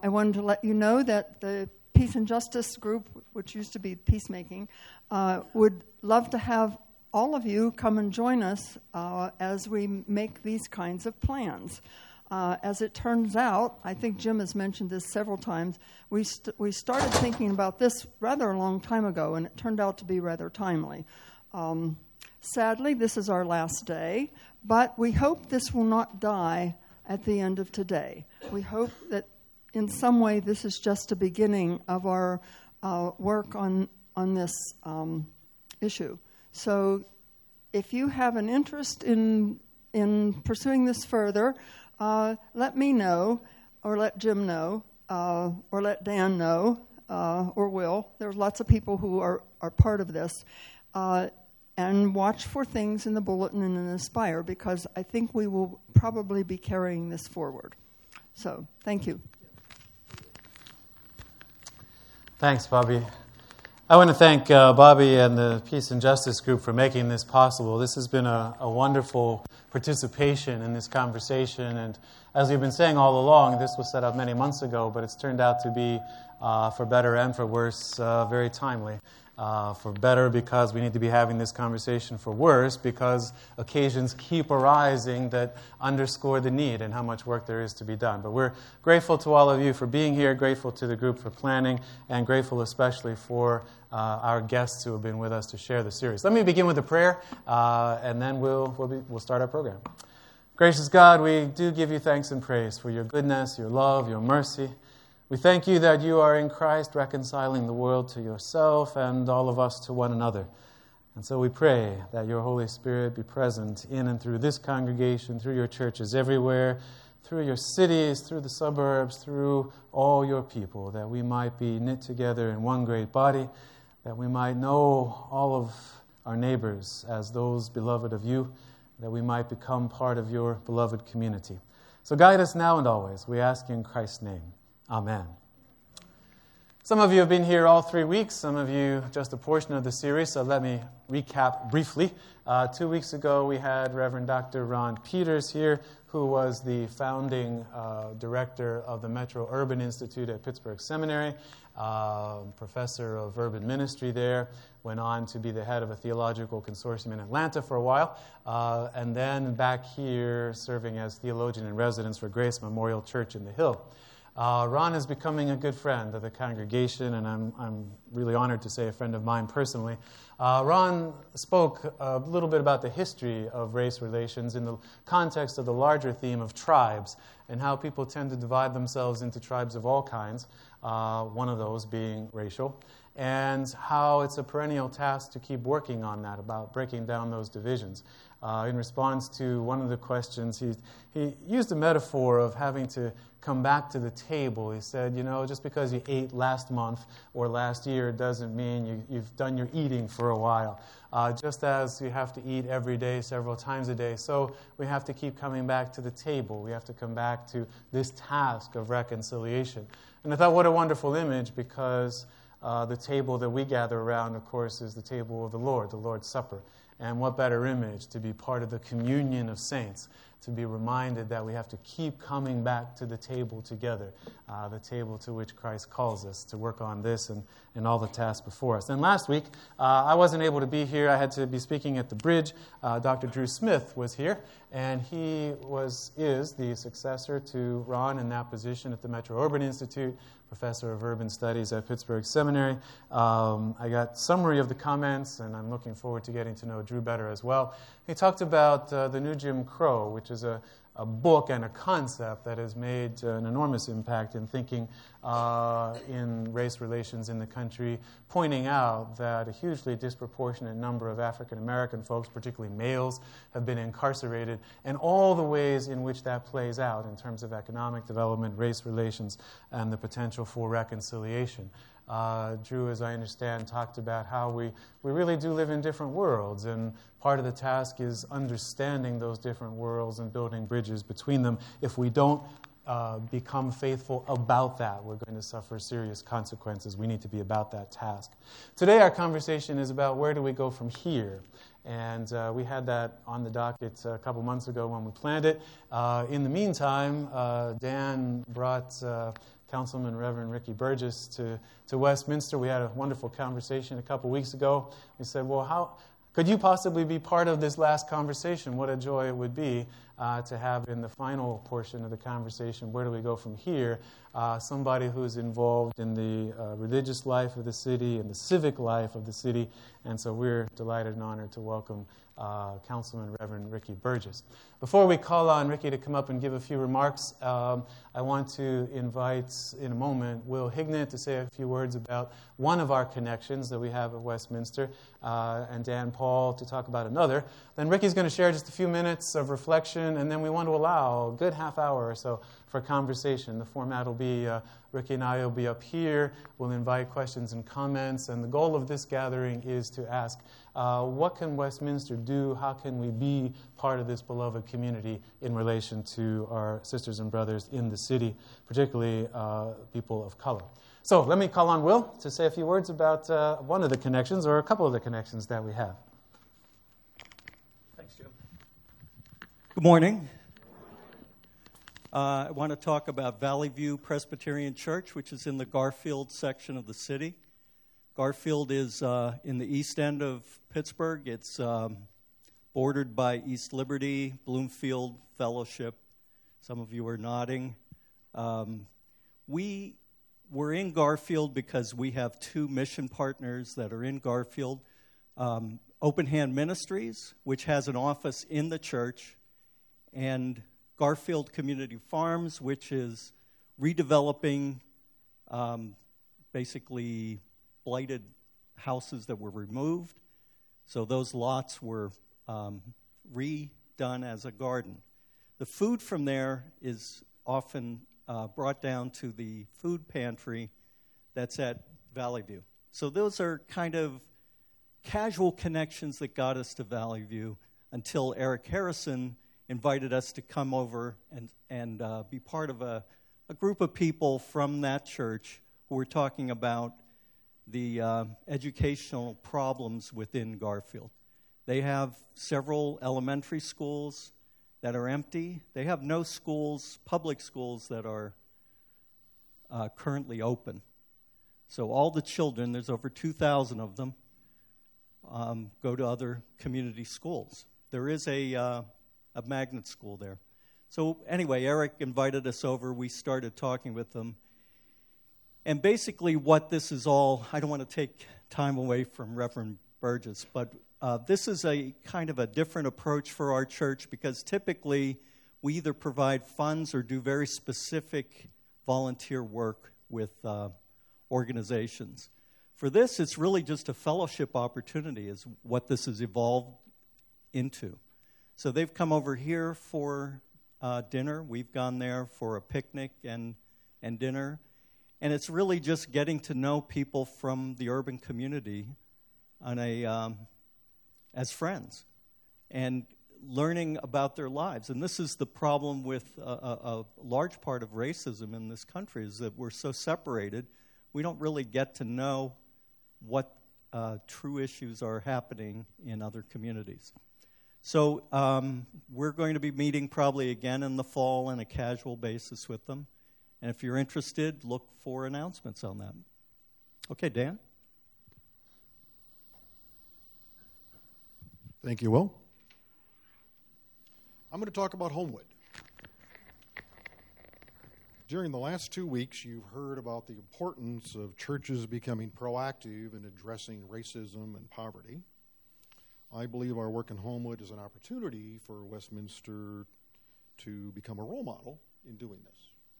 I wanted to let you know that the Peace and Justice group, which used to be Peacemaking, would love to have all of you come and join us as we make these kinds of plans. As it turns out, I think Jim has mentioned this several times, we started thinking about this rather a long time ago, and it turned out to be rather timely. Sadly, this is our last day, but we hope this will not die at the end of today. We hope that in some way this is just a beginning of our work on this issue. So if you have an interest in pursuing this further, let me know, or let Jim know, or let Dan know, or Will. There's lots of people who are part of this. And watch for things in the bulletin and in Aspire, because I think we will probably be carrying this forward. So, thank you. Thanks, Bobby. I want to thank Bobby and the Peace and Justice Group for making this possible. This has been a wonderful participation in this conversation, and as we've been saying all along, this was set up many months ago, but it's turned out to be, for better and for worse, very timely. For better, because we need to be having this conversation. For worse, because occasions keep arising that underscore the need and how much work there is to be done. But we're grateful to all of you for being here, grateful to the group for planning, and grateful especially for our guests who have been with us to share the series. Let me begin with a prayer, and then we'll start our program. Gracious God, we do give you thanks and praise for your goodness, your love, your mercy. We thank you that you are in Christ reconciling the world to yourself and all of us to one another. And so we pray that your Holy Spirit be present in and through this congregation, through your churches everywhere, through your cities, through the suburbs, through all your people, that we might be knit together in one great body, that we might know all of our neighbors as those beloved of you, that we might become part of your beloved community. So guide us now and always, we ask in Christ's name. Amen. Some of you have been here all 3 weeks, some of you just a portion of the series, so let me recap briefly. 2 weeks ago we had Reverend Dr. Ron Peters here, who was the founding director of the Metro Urban Institute at Pittsburgh Seminary, professor of urban ministry there, went on to be the head of a theological consortium in Atlanta for a while, and then back here serving as theologian in residence for Grace Memorial Church in the Hill. Ron is becoming a good friend of the congregation, and I'm really honored to say a friend of mine personally. Ron spoke a little bit about the history of race relations in the context of the larger theme of tribes and how people tend to divide themselves into tribes of all kinds, one of those being racial, and how it's a perennial task to keep working on that, about breaking down those divisions. In response to one of the questions, he used a metaphor of having to come back to the table. He said, just because you ate last month or last year doesn't mean you've done your eating for a while. Just as you have to eat every day, several times a day, so we have to keep coming back to the table. We have to come back to this task of reconciliation. And I thought, what a wonderful image, because the table that we gather around, of course, is the table of the Lord's Supper. And what better image to be part of the communion of saints, to be reminded that we have to keep coming back to the table together, the table to which Christ calls us to work on this and all the tasks before us. And last week, I wasn't able to be here. I had to be speaking at the Bridge. Dr. Drew Smith was here, and he is the successor to Ron in that position at the Metro Urban Institute, professor of urban studies at Pittsburgh Seminary. I got summary of the comments, and I'm looking forward to getting to know Drew better as well. He talked about the New Jim Crow, which is a book and a concept that has made an enormous impact in thinking in race relations in the country, pointing out that a hugely disproportionate number of African American folks, particularly males, have been incarcerated, and all the ways in which that plays out in terms of economic development, race relations, and the potential for reconciliation. Drew, as I understand, talked about how we really do live in different worlds, and part of the task is understanding those different worlds and building bridges between them. If we don't become faithful about that, we're going to suffer serious consequences. We need to be about that task. Today our conversation is about where do we go from here. And we had that on the docket a couple months ago when we planned it. In the meantime, Dan brought Councilman Reverend Ricky Burgess to Westminster. We had a wonderful conversation a couple weeks ago. We said, well, how could you possibly be part of this last conversation? What a joy it would be to have in the final portion of the conversation, where do we go from here, somebody who's involved in the religious life of the city and the civic life of the city. And so we're delighted and honored to welcome Councilman Reverend Ricky Burgess. Before we call on Ricky to come up and give a few remarks, I want to invite in a moment Will Hignett to say a few words about one of our connections that we have at Westminster, and Dan Paul to talk about another. Then Ricky's going to share just a few minutes of reflection, and then we want to allow a good half hour or so for conversation. The format will be Ricky and I will be up here. We'll invite questions and comments, and the goal of this gathering is to ask, what can Westminster do? How can we be part of this beloved community in relation to our sisters and brothers in the city, particularly people of color? So let me call on Will to say a few words about one of the connections, or a couple of the connections that we have. Thanks, Jim. Good morning. I want to talk about Valley View Presbyterian Church, which is in the Garfield section of the city. Garfield is in the east end of Pittsburgh. It's bordered by East Liberty, Bloomfield, Fellowship. Some of you are nodding. We're in Garfield because we have two mission partners that are in Garfield. Open Hand Ministries, which has an office in the church, and Garfield Community Farms, which is redeveloping basically blighted houses that were removed. So those lots were redone as a garden. The food from there is often brought down to the food pantry that's at Valley View. So those are kind of casual connections that got us to Valley View until Eric Harrison invited us to come over and be part of a group of people from that church who were talking about the educational problems within Garfield. They have several elementary schools that are empty. They have no schools, public schools, that are currently open. So all the children, there's over 2,000 of them, go to other community schools. There is a magnet school there. So anyway, Eric invited us over. We started talking with them. And basically what this is all, I don't want to take time away from Reverend Burgess, but this is a kind of a different approach for our church, because typically we either provide funds or do very specific volunteer work with organizations. For this, it's really just a fellowship opportunity is what this has evolved into. So they've come over here for dinner. We've gone there for a picnic and dinner. And it's really just getting to know people from the urban community on as friends and learning about their lives. And this is the problem with a large part of racism in this country, is that we're so separated. We don't really get to know what true issues are happening in other communities. So we're going to be meeting probably again in the fall on a casual basis with them. And if you're interested, look for announcements on that. Okay, Dan? Thank you, Will. I'm going to talk about Homewood. During the last 2 weeks, you've heard about the importance of churches becoming proactive in addressing racism and poverty. I believe our work in Homewood is an opportunity for Westminster to become a role model in doing this.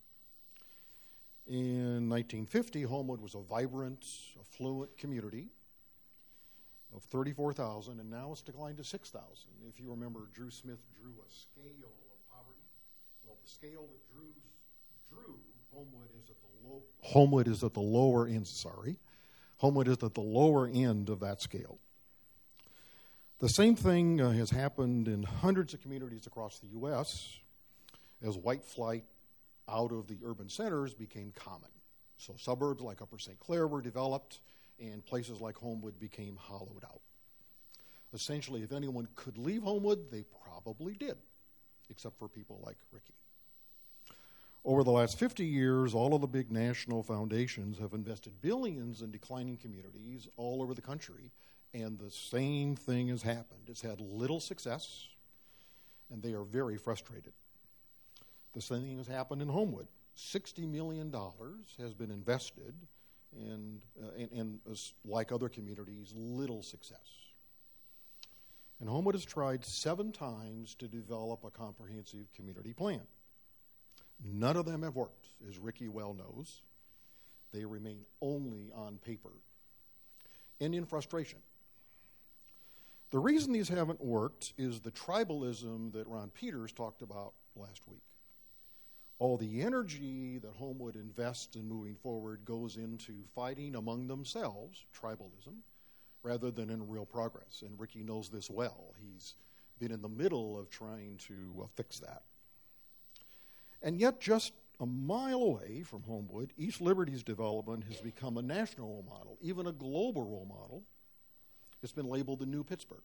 In 1950, Homewood was a vibrant, affluent community of 34,000, and now it's declined to 6,000. If you remember, Drew Smith drew a scale of poverty. Well, the scale that Drew Homewood is at the lower end. Homewood is at the lower end of that scale. The same thing has happened in hundreds of communities across the U.S. as white flight out of the urban centers became common. So suburbs like Upper St. Clair were developed, and places like Homewood became hollowed out. Essentially, if anyone could leave Homewood, they probably did, except for people like Ricky. Over the last 50 years, all of the big national foundations have invested billions in declining communities all over the country, and the same thing has happened. It's had little success, and they are very frustrated. The same thing has happened in Homewood. $60 million has been invested, and like other communities, little success. And Homewood has tried 7 times to develop a comprehensive community plan. None of them have worked, as Ricky well knows. They remain only on paper and in frustration. The reason these haven't worked is the tribalism that Ron Peters talked about last week. All the energy that Homewood invests in moving forward goes into fighting among themselves, tribalism, rather than in real progress. And Ricky knows this well. He's been in the middle of trying to fix that. And yet, just a mile away from Homewood, East Liberty's development has become a national role model, even a global role model. It's been labeled the New Pittsburgh.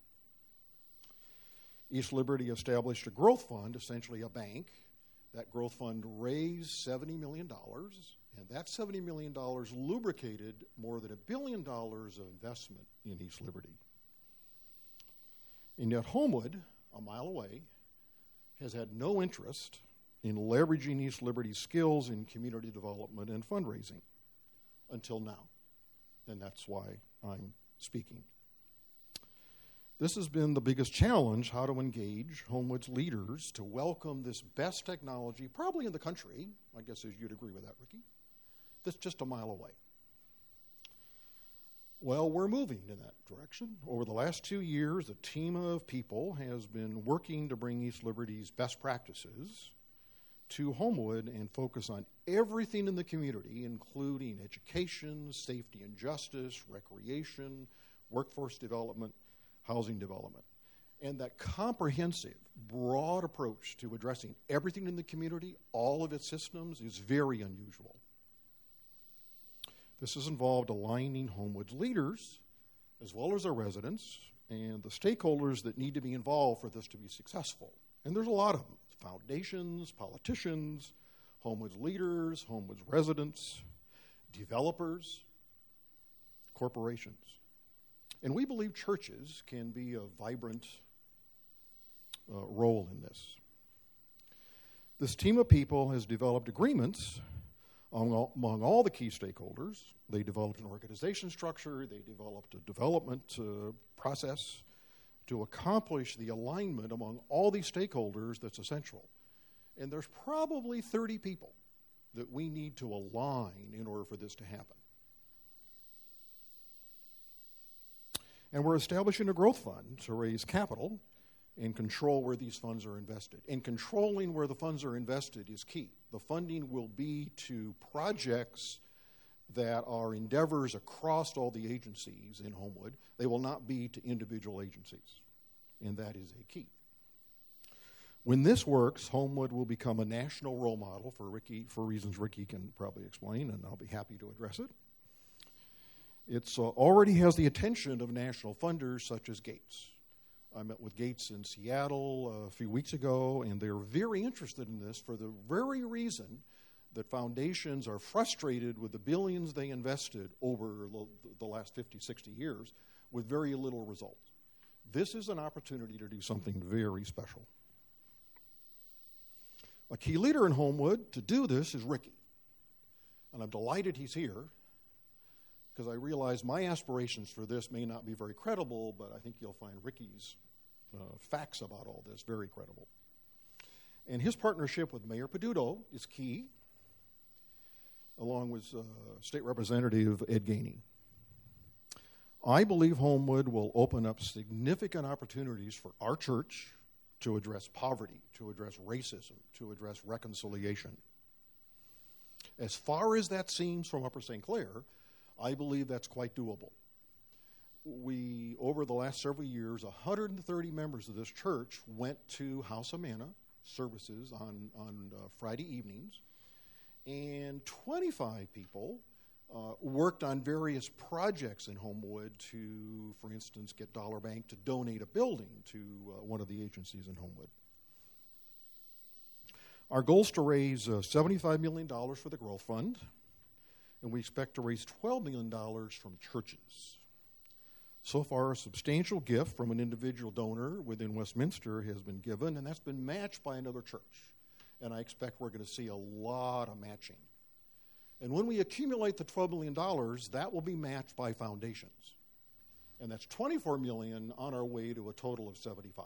East Liberty established a growth fund, essentially a bank. That growth fund raised $70 million, and that $70 million lubricated more than $1 billion of investment in East Liberty. And yet Homewood, a mile away, has had no interest in leveraging East Liberty's skills in community development and fundraising until now. And that's why I'm speaking. This has been the biggest challenge, how to engage Homewood's leaders to welcome this best technology, probably in the country, I guess as you'd agree with that, Ricky, that's just a mile away. Well, we're moving in that direction. Over the last 2 years, a team of people has been working to bring East Liberty's best practices to Homewood and focus on everything in the community, including education, safety and justice, recreation, workforce development, housing development. And that comprehensive, broad approach to addressing everything in the community, all of its systems, is very unusual. This has involved aligning Homewood's leaders, as well as our residents, and the stakeholders that need to be involved for this to be successful. And there's a lot of them. Foundations, politicians, Homewood's leaders, Homewood's residents, developers, corporations. And we believe churches can be a vibrant role in this. This team of people has developed agreements among all the key stakeholders. They developed an organization structure. They developed a development process to accomplish the alignment among all these stakeholders that's essential. And there's probably 30 people that we need to align in order for this to happen. And we're establishing a growth fund to raise capital and control where these funds are invested. And controlling where the funds are invested is key. The funding will be to projects that are endeavors across all the agencies in Homewood. They will not be to individual agencies, and that is a key. When this works, Homewood will become a national role model for Ricky, for reasons Ricky can probably explain, and I'll be happy to address it. It already has the attention of national funders such as Gates. I met with Gates in Seattle a few weeks ago, and they're very interested in this for the very reason that foundations are frustrated with the billions they invested over the last 50, 60 years with very little result. This is an opportunity to do something very special. A key leader in Homewood to do this is Ricky. And I'm delighted he's here because I realize my aspirations for this may not be very credible, but I think you'll find Ricky's facts about all this very credible. And his partnership with Mayor Peduto is key, along with State Representative Ed Gainey. I believe Homewood will open up significant opportunities for our church to address poverty, to address racism, to address reconciliation. As far as that seems from Upper St. Clair, I believe that's quite doable. We, over the last several years, 130 members of this church went to House of Manna services on Friday evenings, and 25 people worked on various projects in Homewood to, for instance, get Dollar Bank to donate a building to one of the agencies in Homewood. Our goal is to raise $75 million for the Growth Fund, and we expect to raise $12 million from churches. So far, a substantial gift from an individual donor within Westminster has been given, and that's been matched by another church. And I expect we're going to see a lot of matching. And when we accumulate the $12 million, that will be matched by foundations. And that's $24 million on our way to a total of $75 million.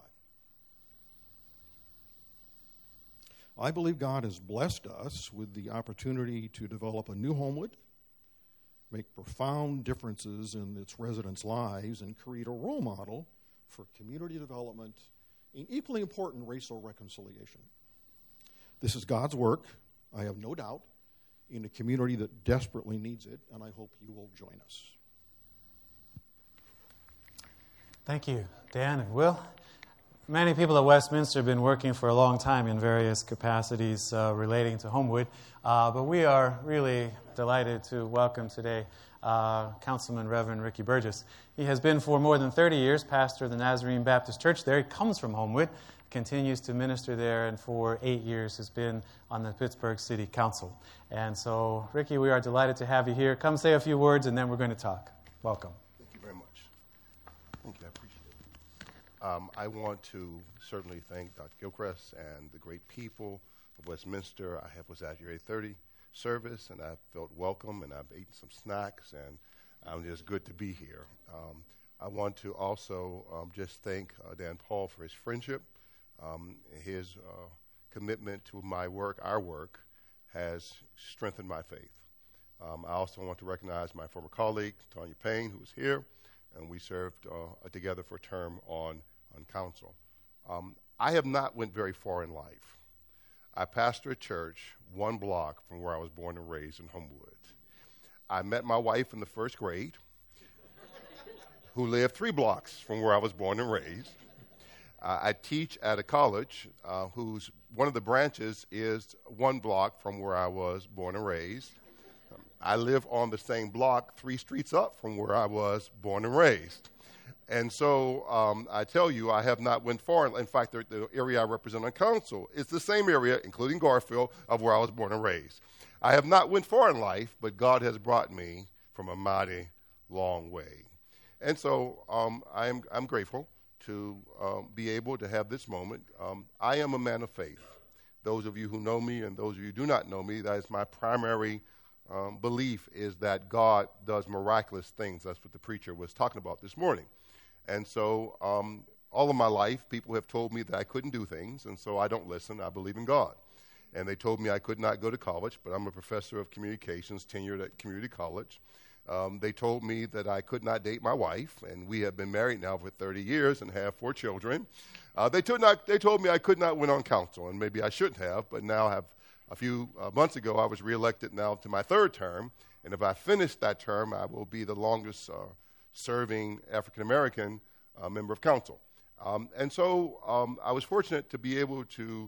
I believe God has blessed us with the opportunity to develop a new Homewood, make profound differences in its residents' lives, and create a role model for community development and, equally important, racial reconciliation. This is God's work, I have no doubt, in a community that desperately needs it, and I hope you will join us. Thank you, Dan and Will. Many people at Westminster have been working for a long time in various capacities relating to Homewood, but we are really delighted to welcome today Councilman Reverend Ricky Burgess. He has been for more than 30 years pastor of the Nazarene Baptist Church there. He comes from Homewood, continues to minister there, and for 8 years has been on the Pittsburgh City Council. And so, Ricky, we are delighted to have you here. Come say a few words, and then we're going to talk. Welcome. Thank you very much. Thank you. I appreciate it. I want to certainly thank Dr. Gilchrist and the great people of Westminster. I was at your 8:30 service, and I felt welcome, and I've eaten some snacks, and I'm just good to be here. I want to also just thank Dan Paul for his friendship. His commitment to my work, our work, has strengthened my faith. I also want to recognize my former colleague, Tanya Payne, who is here, and we served together for a term on council. I have not went very far in life. I pastor a church 1 block from where I was born and raised in Homewood. I met my wife in the 1st grade, who lived 3 blocks from where I was born and raised. I teach at a college whose one of the branches is 1 block from where I was born and raised. I live on the same block 3 streets up from where I was born and raised. And so I tell you, I have not went far. In fact, the area I represent on council is the same area, including Garfield, of where I was born and raised. I have not went far in life, but God has brought me from a mighty long way. And so I'm grateful to be able to have this moment. I am a man of faith. Those of you who know me and those of you who do not know me, that is my primary belief, is that God does miraculous things. That's what the preacher was talking about this morning. And so all of my life, people have told me that I couldn't do things, and so I don't listen. I believe in God. And they told me I could not go to college, but I'm a professor of communications, tenured at community college. They told me that I could not date my wife, and we have been married now for 30 years and have 4 children. They told me I could not win on council, and maybe I shouldn't have, but now have a few months ago I was reelected now to my 3rd term, and if I finish that term, I will be the longest serving African-American member of council. And so I was fortunate to be able to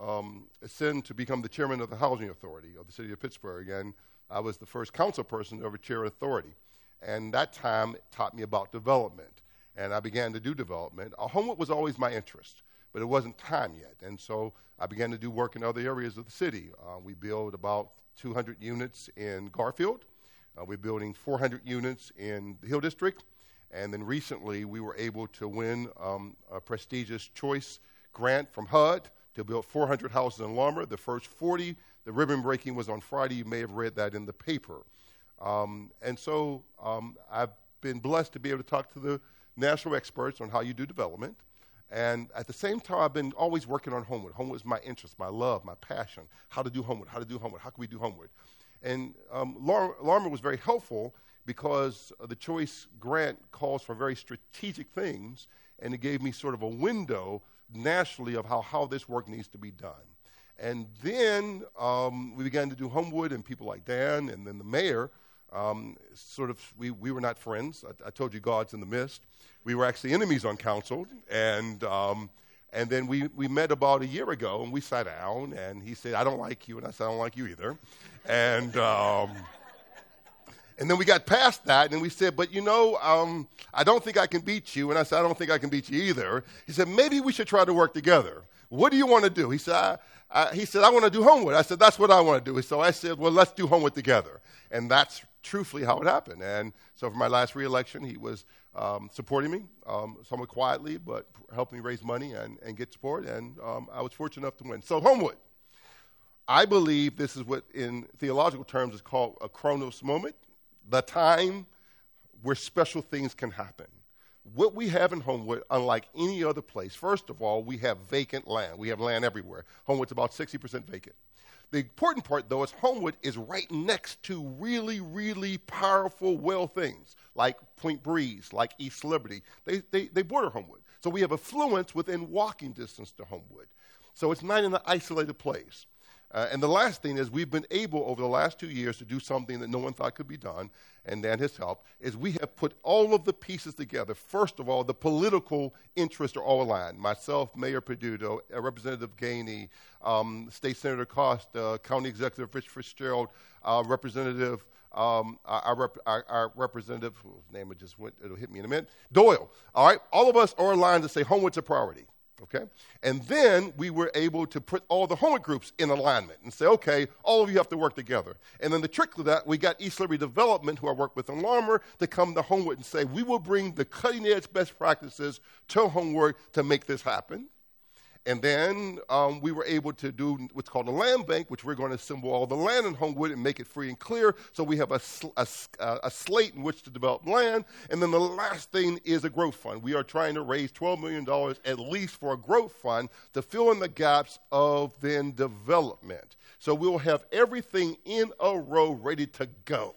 ascend to become the chairman of the Housing Authority of the city of Pittsburgh, and I was the first council person to ever chair authority. And that time taught me about development, and I began to do development. Homewood was always my interest, but it wasn't time yet. And so I began to do work in other areas of the city. We built about 200 units in Garfield. We're building 400 units in the Hill District. And then recently we were able to win a prestigious choice grant from HUD to build 400 houses in Lombard. The first 40, the ribbon breaking was on Friday. You may have read that in the paper. And so I've been blessed to be able to talk to the national experts on how you do development. And at the same time, I've been always working on Homewood. Homewood is my interest, my love, my passion. How to do Homewood, how can we do Homewood? And Lombard was very helpful because the choice grant calls for very strategic things, and it gave me sort of a window nationally of how this work needs to be done. And then we began to do Homewood, and people like Dan and then the mayor, we were not friends. I told you God's in the midst. We were actually enemies on council, and then we met about a year ago, and we sat down, and he said, I don't like you, and I said, I don't like you either. And then we got past that, and we said, but I don't think I can beat you. And I said, I don't think I can beat you either. He said, maybe we should try to work together. what do you want to do? He said, I want to do Homewood. I said, that's what I want to do. So I said, well, let's do Homewood together. And that's truthfully how it happened. And so for my last re-election, he was supporting me somewhat quietly, but helping me raise money and get support. And I was fortunate enough to win. So Homewood, I believe this is what in theological terms is called a Chronos moment, the time where special things can happen. What we have in Homewood, unlike any other place, first of all, we have vacant land. We have land everywhere. Homewood's about 60% vacant. The important part, though, is Homewood is right next to really, really powerful, well things like Point Breeze, like East Liberty. They border Homewood. So we have affluence within walking distance to Homewood. So it's not in an isolated place. And the last thing is we've been able over the last 2 years to do something that no one thought could be done, and Dan has helped, is we have put all of the pieces together. First of all, the political interests are all aligned. Myself, Mayor Peduto, Representative Gainey, State Senator Costa, County Executive Rich Fitzgerald, Representative our representative, whose name it'll hit me in a minute, Doyle. All right, all of us are aligned to say Homewood's a priority. Okay? And then we were able to put all the Homewood groups in alignment and say, okay, all of you have to work together. And then the trick to that, we got East Liberty Development, who I work with in Larmer, to come to Homewood and say, we will bring the cutting-edge best practices to Homewood to make this happen. And then we were able to do what's called a land bank, which we're going to assemble all the land in Homewood and make it free and clear. So we have a slate in which to develop land. And then the last thing is a growth fund. We are trying to raise $12 million at least for a growth fund to fill in the gaps of then development. So we'll have everything in a row ready to go.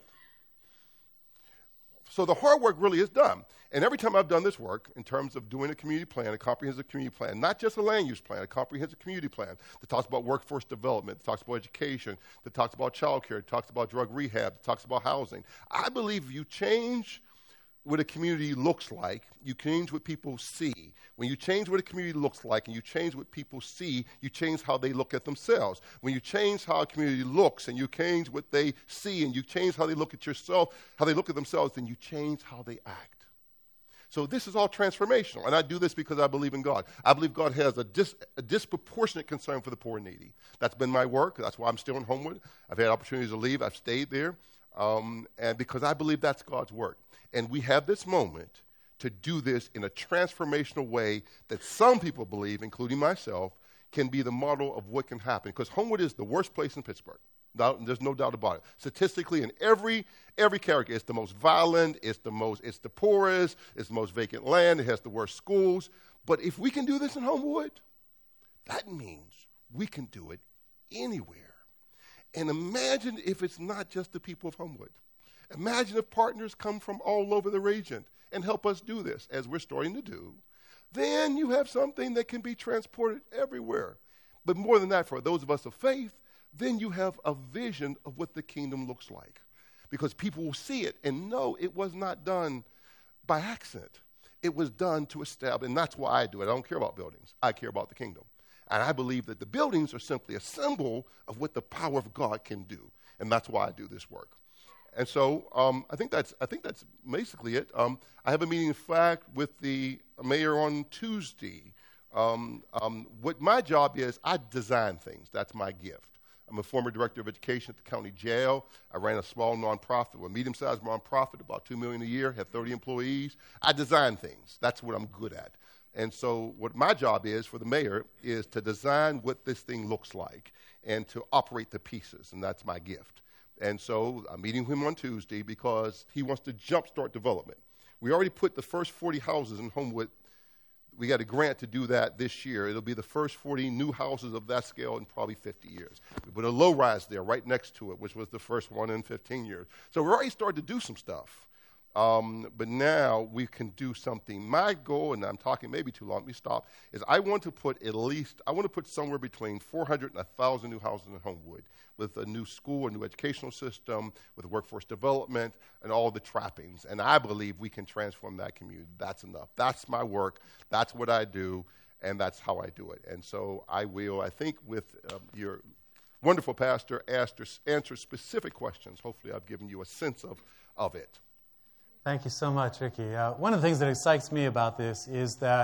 So the hard work really is done. And every time I've done this work in terms of doing a community plan, a comprehensive community plan, not just a land use plan, a comprehensive community plan that talks about workforce development, that talks about education, that talks about child care, that talks about drug rehab, that talks about housing. I believe if you change what a community looks like, you change what people see. When you change what a community looks like and you change what people see, you change how they look at themselves. When you change how a community looks and you change what they see and you change how they look at yourself, how they look at themselves, then you change how they act. So this is all transformational, and I do this because I believe in God. I believe God has a disproportionate concern for the poor and needy. That's been my work. That's why I'm still in Homewood. I've had opportunities to leave. I've stayed there, and because I believe that's God's work. And we have this moment to do this in a transformational way that some people believe, including myself, can be the model of what can happen. Because Homewood is the worst place in Pittsburgh. There's no doubt about it. Statistically, in every category, it's the most violent, it's the poorest, it's the most vacant land, it has the worst schools. But if we can do this in Homewood, that means we can do it anywhere. And imagine if it's not just the people of Homewood. Imagine if partners come from all over the region and help us do this, as we're starting to do. Then you have something that can be transported everywhere. But more than that, for those of us of faith, then you have a vision of what the kingdom looks like. Because people will see it and know it was not done by accident. It was done to establish, and that's why I do it. I don't care about buildings. I care about the kingdom. And I believe that the buildings are simply a symbol of what the power of God can do. And that's why I do this work. And so I think that's basically it. I have a meeting, in fact, with the mayor on Tuesday. What my job is, I design things. That's my gift. I'm a former director of education at the county jail. I ran a small nonprofit, a medium-sized nonprofit, about $2 million a year, had 30 employees. I design things. That's what I'm good at. And so what my job is for the mayor is to design what this thing looks like and to operate the pieces, and that's my gift. And so I'm meeting him on Tuesday because he wants to jumpstart development. We already put the first 40 houses in Homewood. We got a grant to do that this year. It'll be the first 40 new houses of that scale in probably 50 years. We put a low-rise there right next to it, which was the first one in 15 years. So we're already starting to do some stuff. But now we can do something. My goal, and I'm talking maybe too long, let me stop, is I want to put somewhere between 400 and 1,000 new houses in Homewood with a new school, a new educational system, with workforce development, and all the trappings. And I believe we can transform that community. That's enough. That's my work. That's what I do, and that's how I do it. And so I will, I think, with your wonderful pastor, answer specific questions. Hopefully I've given you a sense of it. Thank you so much, Ricky. One of the things that excites me about this is that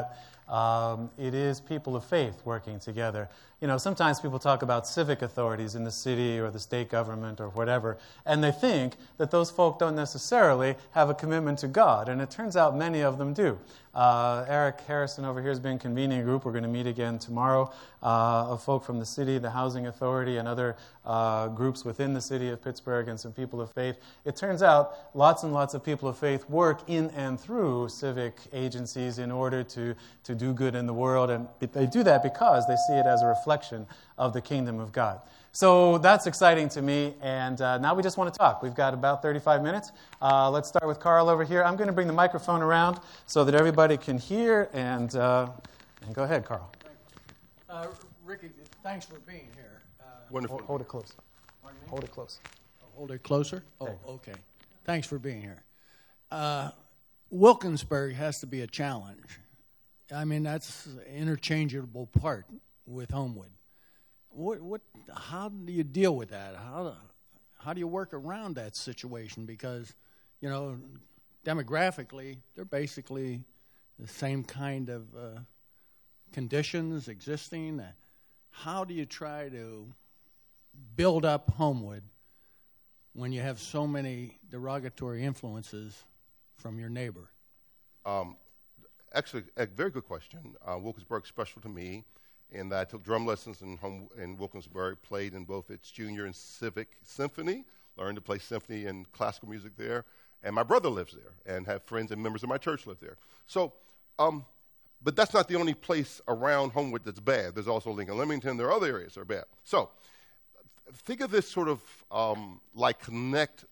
It is people of faith working together. You know, sometimes people talk about civic authorities in the city or the state government or whatever, and they think that those folk don't necessarily have a commitment to God, and it turns out many of them do. Eric Harrison over here has been convening a group. We're going to meet again tomorrow of folk from the city, the Housing Authority, and other groups within the city of Pittsburgh and some people of faith. It turns out lots and lots of people of faith work in and through civic agencies in order to do good in the world, and they do that because they see it as a reflection of the kingdom of God. So that's exciting to me, and now we just want to talk. We've got about 35 minutes. Let's start with Carl over here. I'm going to bring the microphone around so that everybody can hear, and go ahead, Carl. Ricky, thanks for being here. Wonderful. Hold it close. Hold it close. Hold it closer? Oh, okay. Thanks for being here. Wilkinsburg has to be a challenge. I mean, that's an interchangeable part with Homewood. How do you deal with that? How do you work around that situation? Because, you know, demographically, they're basically the same kind of conditions existing. How do you try to build up Homewood when you have so many derogatory influences from your neighbor? Actually, a very good question. Wilkinsburg's special to me in that I took drum lessons in Wilkinsburg, played in both its junior and civic symphony, learned to play symphony and classical music there, and my brother lives there, and have friends and members of my church live there. So, but that's not the only place around Homewood that's bad. There's also Lincoln Leamington. There are other areas that are bad. So, think of this sort of like connect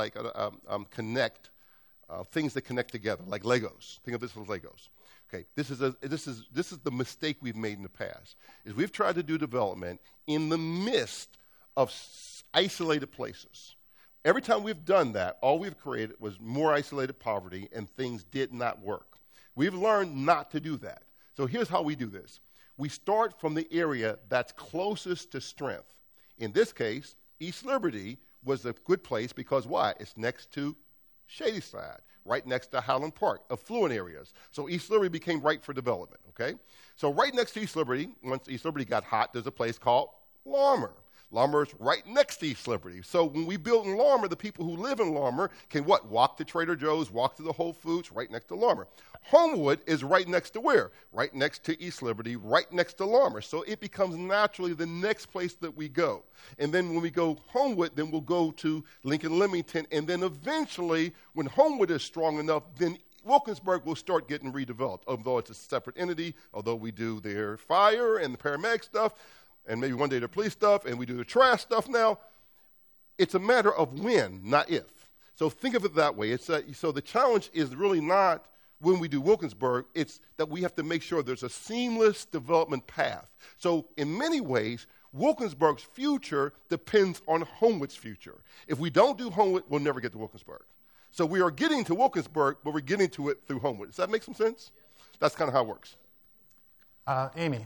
things that connect together, like Legos. Think of this as Legos. Okay, this is the mistake we've made in the past. Is we've tried to do development in the midst of isolated places. Every time we've done that, all we've created was more isolated poverty, and things did not work. We've learned not to do that. So here's how we do this. We start from the area that's closest to strength. In this case, East Liberty was a good place because why? It's next to Shadyside, right next to Highland Park, affluent areas. So East Liberty became ripe for development, okay? So right next to East Liberty, once East Liberty got hot, there's a place called Larmer. Larmer's right next to East Liberty. So when we build in Larmer, the people who live in Larmer can what? Walk to Trader Joe's, walk to the Whole Foods, right next to Larmer. Homewood is right next to where? Right next to East Liberty, right next to Larmer. So it becomes naturally the next place that we go. And then when we go Homewood, then we'll go to Lincoln Leamington. And then eventually, when Homewood is strong enough, then Wilkinsburg will start getting redeveloped, although it's a separate entity, although we do their fire and the paramedic stuff, and maybe one day the police stuff, and we do the trash stuff now. It's a matter of when, not if. So think of it that way. So the challenge is really not when we do Wilkinsburg, it's that we have to make sure there's a seamless development path. So in many ways, Wilkinsburg's future depends on Homewood's future. If we don't do Homewood, we'll never get to Wilkinsburg. So we are getting to Wilkinsburg, but we're getting to it through Homewood. Does that make some sense? That's kind of how it works. Amy.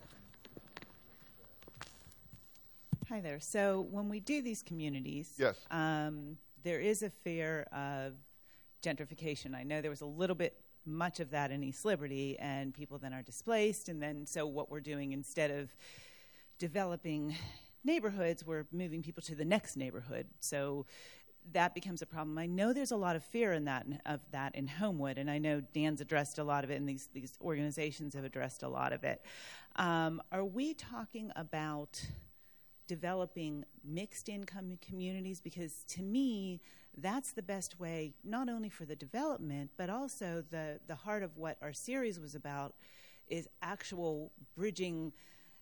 Hi there. So when we do these communities, Yes. There is a fear of gentrification. I know there was a little bit much of that in East Liberty, and people then are displaced. And then so what we're doing, instead of developing neighborhoods, we're moving people to the next neighborhood. So that becomes a problem. I know there's a lot of fear in that in Homewood, and I know Dan's addressed a lot of it, and these organizations have addressed a lot of it. Are we talking about developing mixed income communities? Because to me, that's the best way, not only for the development, but also the heart of what our series was about is actual bridging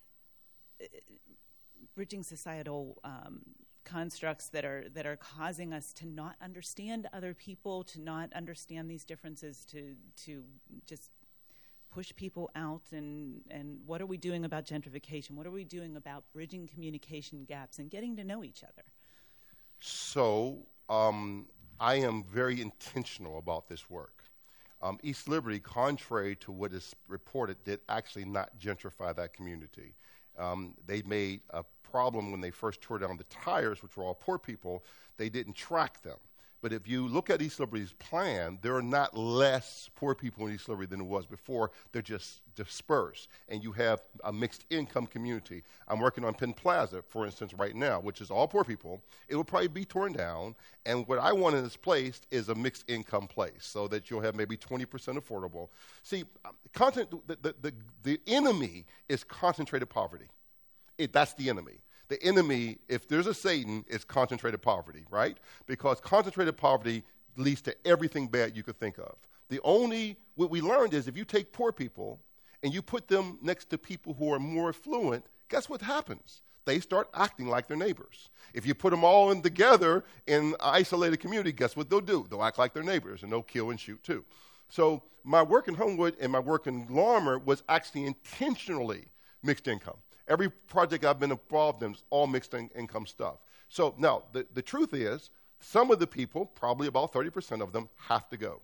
societal constructs that are causing us to not understand other people, to not understand these differences, to just push people out, and what are we doing about gentrification? What are we doing about bridging communication gaps and getting to know each other? So I am very intentional about this work. East Liberty, contrary to what is reported, did actually not gentrify that community. They made a problem when they first tore down the tires, which were all poor people. They didn't track them. But if you look at East Liberty's plan, there are not less poor people in East Liberty than there was before. They're just dispersed. And you have a mixed income community. I'm working on Penn Plaza, for instance, right now, which is all poor people. It will probably be torn down. And what I want in this place is a mixed income place so that you'll have maybe 20% affordable. See, the enemy is concentrated poverty. That's the enemy. The enemy, if there's a Satan, is concentrated poverty, right? Because concentrated poverty leads to everything bad you could think of. What we learned is if you take poor people and you put them next to people who are more affluent, guess what happens? They start acting like their neighbors. If you put them all in together in an isolated community, guess what they'll do? They'll act like their neighbors, and they'll kill and shoot too. So my work in Homewood and my work in Larmer was actually intentionally mixed income. Every project I've been involved in is all mixed income stuff. So now, the truth is, some of the people, probably about 30% of them, have to go.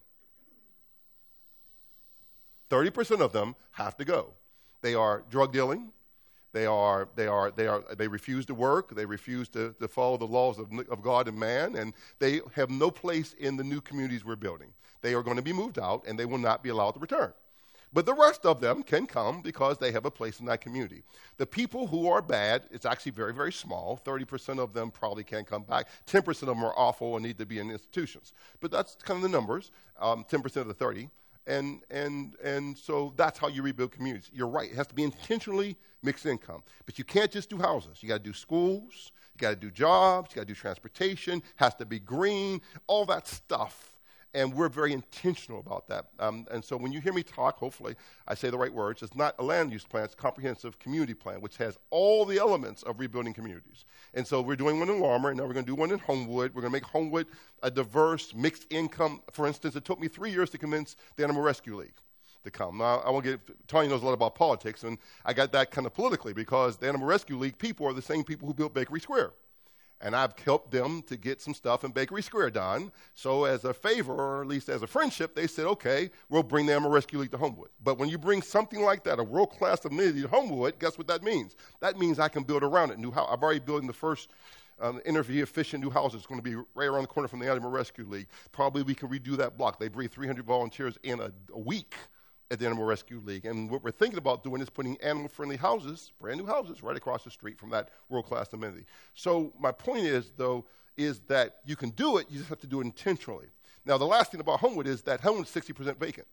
30% of them have to go. They are drug dealing. They refuse to work. They refuse to follow the laws of God and man, and they have no place in the new communities we're building. They are going to be moved out, and they will not be allowed to return. But the rest of them can come because they have a place in that community. The people who are bad, it's actually very, very small. 30% of them probably can't come back. 10% of them are awful and need to be in institutions. But that's kind of the numbers, 10% of the 30. And so that's how you rebuild communities. You're right. It has to be intentionally mixed income. But you can't just do houses. You got to do schools. You got to do jobs. You got to do transportation. Has to be green. All that stuff. And we're very intentional about that. And so when you hear me talk, hopefully I say the right words. It's not a land use plan. It's a comprehensive community plan, which has all the elements of rebuilding communities. And so we're doing one in Larmer, and now we're going to do one in Homewood. We're going to make Homewood a diverse, mixed income. For instance, it took me 3 years to convince the Animal Rescue League to come. Now, I want to get, Tony knows a lot about politics, and I got that kind of politically because the Animal Rescue League people are the same people who built Bakery Square. And I've helped them to get some stuff in Bakery Square done. So as a favor, or at least as a friendship, they said, okay, we'll bring the Animal Rescue League to Homewood. But when you bring something like that, a world-class amenity to Homewood, guess what that means? That means I can build around it. I've already built the first energy-efficient new house. It's going to be right around the corner from the Animal Rescue League. Probably we can redo that block. They bring 300 volunteers in a week at the Animal Rescue League. And what we're thinking about doing is putting animal-friendly houses, brand new houses, right across the street from that world-class amenity. So my point is, though, is that you can do it, you just have to do it intentionally. Now, the last thing about Homewood is that Homewood is 60% vacant.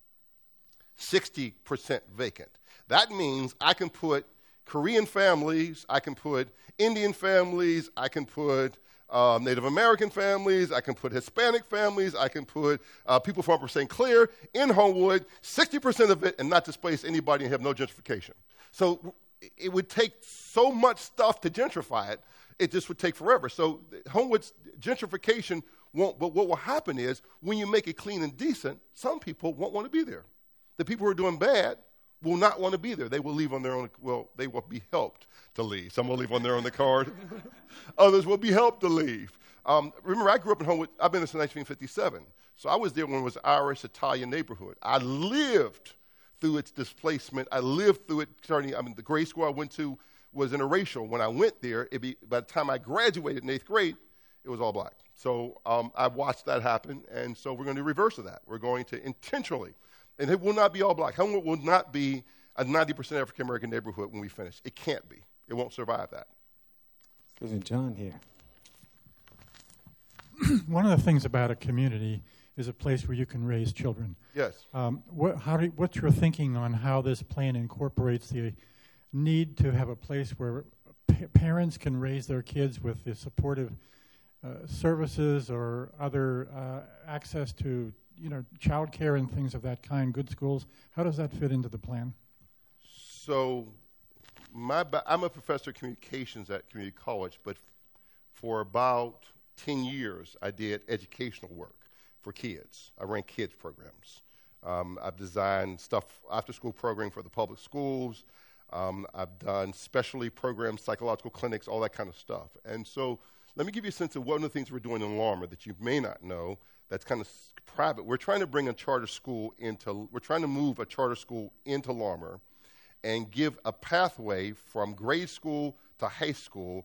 60% vacant. That means I can put Korean families, I can put Indian families, I can put Native American families, I can put Hispanic families, I can put people from Upper St. Clair in Homewood, 60% of it, and not displace anybody and have no gentrification. So it would take so much stuff to gentrify it, it just would take forever. So Homewood's gentrification won't, but what will happen is when you make it clean and decent, some people won't want to be there. The people who are doing bad will not want to be there. They will leave on their own. Well, they will be helped to leave. Some will leave on their own card. Others will be helped to leave. Remember, I grew up in Homewood. I've been there since 1957. So I was there when it was an Irish, Italian neighborhood. I lived through its displacement. I lived through it the grade school I went to was interracial. When I went there, by the time I graduated in 8th grade, it was all black. So I watched that happen, and so we're going to do the reverse of that. We're going to intentionally, and it will not be all black. Homewood will not be a 90% African-American neighborhood when we finish. It can't be. It won't survive that. John here. One of the things about a community is a place where you can raise children. Yes. What's your thinking on how this plan incorporates the need to have a place where parents can raise their kids with the supportive services or other access to child care and things of that kind, good schools? How does that fit into the plan? So I'm a professor of communications at community college, but for about 10 years I did educational work for kids. I ran kids programs. I've designed stuff, after-school programming for the public schools. I've done specialty programs, psychological clinics, all that kind of stuff. And so let me give you a sense of one of the things we're doing in Larmer that you may not know that's kind of private. We're trying to bring a charter school we're trying to move a charter school into Larmer and give a pathway from grade school to high school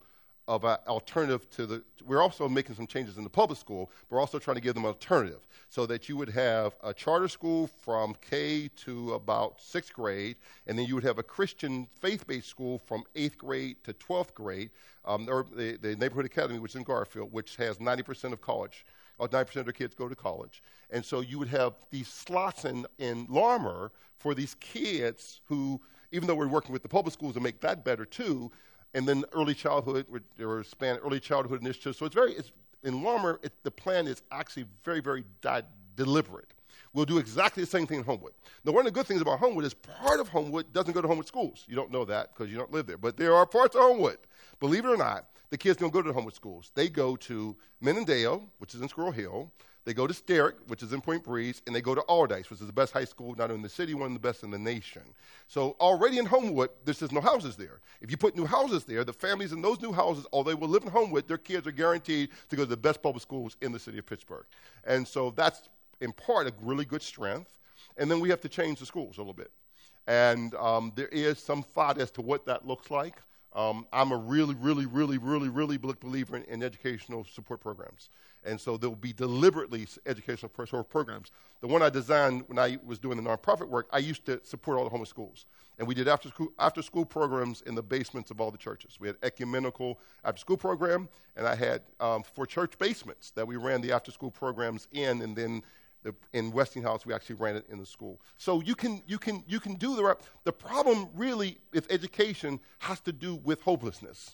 of an alternative to the, we're also making some changes in the public school, but we're also trying to give them an alternative so that you would have a charter school from K to about 6th grade, and then you would have a Christian faith-based school from 8th grade to 12th grade, or the Neighborhood Academy, which is in Garfield, which has 90% of college, or 90% of their kids go to college. And so you would have these slots in Larimer for these kids who, even though we're working with the public schools to make that better too, and then early childhood, or span early childhood initiatives. So it's in Larimer, the plan is actually very, very deliberate. We'll do exactly the same thing in Homewood. Now, one of the good things about Homewood is part of Homewood doesn't go to Homewood schools. You don't know that because you don't live there. But there are parts of Homewood. Believe it or not, the kids don't go to the Homewood schools. They go to Menindale, which is in Squirrel Hill. They go to Sterrick, which is in Point Breeze, and they go to Aldice, which is the best high school not only in the city, one of the best in the nation. So already in Homewood, there's just no houses there. If you put new houses there, the families in those new houses, although they will live in Homewood, their kids are guaranteed to go to the best public schools in the city of Pittsburgh. And so that's, in part, a really good strength. And then we have to change the schools a little bit. And there is some thought as to what that looks like. I'm a really big believer in educational support programs. And so there will be deliberately educational support programs. The one I designed when I was doing the nonprofit work, I used to support all the homeless schools. And we did after-school programs in the basements of all the churches. We had ecumenical after-school program, and I had 4 church basements that we ran the after-school programs in, and then in Westinghouse, we actually ran it in the school. So you can do the problem really with education has to do with hopelessness.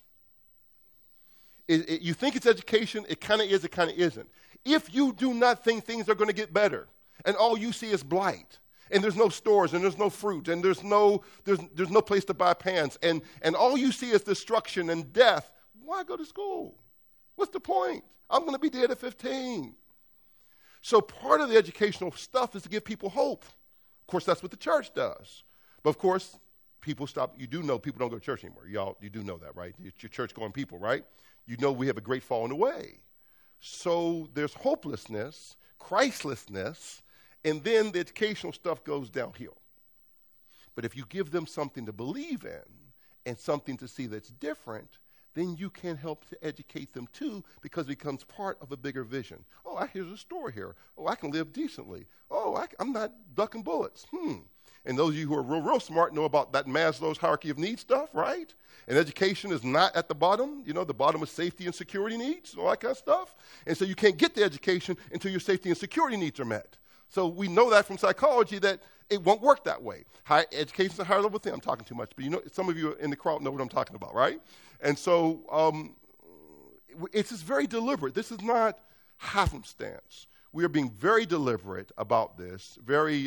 You think it's education, it kind of is, it kind of isn't. If you do not think things are going to get better, and all you see is blight, and there's no stores, and there's no fruit, and there's no place to buy pants, and all you see is destruction and death, why go to school? What's the point? I'm going to be dead at 15. So part of the educational stuff is to give people hope. Of course, that's what the church does. But of course, people stop. You do know people don't go to church anymore. You do know that, right? It's your church-going people, right? You know we have a great falling away. So there's hopelessness, Christlessness, and then the educational stuff goes downhill. But if you give them something to believe in and something to see that's different, then you can help to educate them too, because it becomes part of a bigger vision. Oh, here's a store here. Oh, I can live decently. Oh, I'm not ducking bullets. And those of you who are real smart know about that Maslow's hierarchy of needs stuff, right? And education is not at the bottom. You know, the bottom is safety and security needs, all that kind of stuff. And so you can't get the education until your safety and security needs are met. So we know that from psychology that it won't work that way. High education is a higher level thing. I'm talking too much, but you know, some of you in the crowd know what I'm talking about, right? And so it's just very deliberate. This is not happenstance. We are being very deliberate about this, very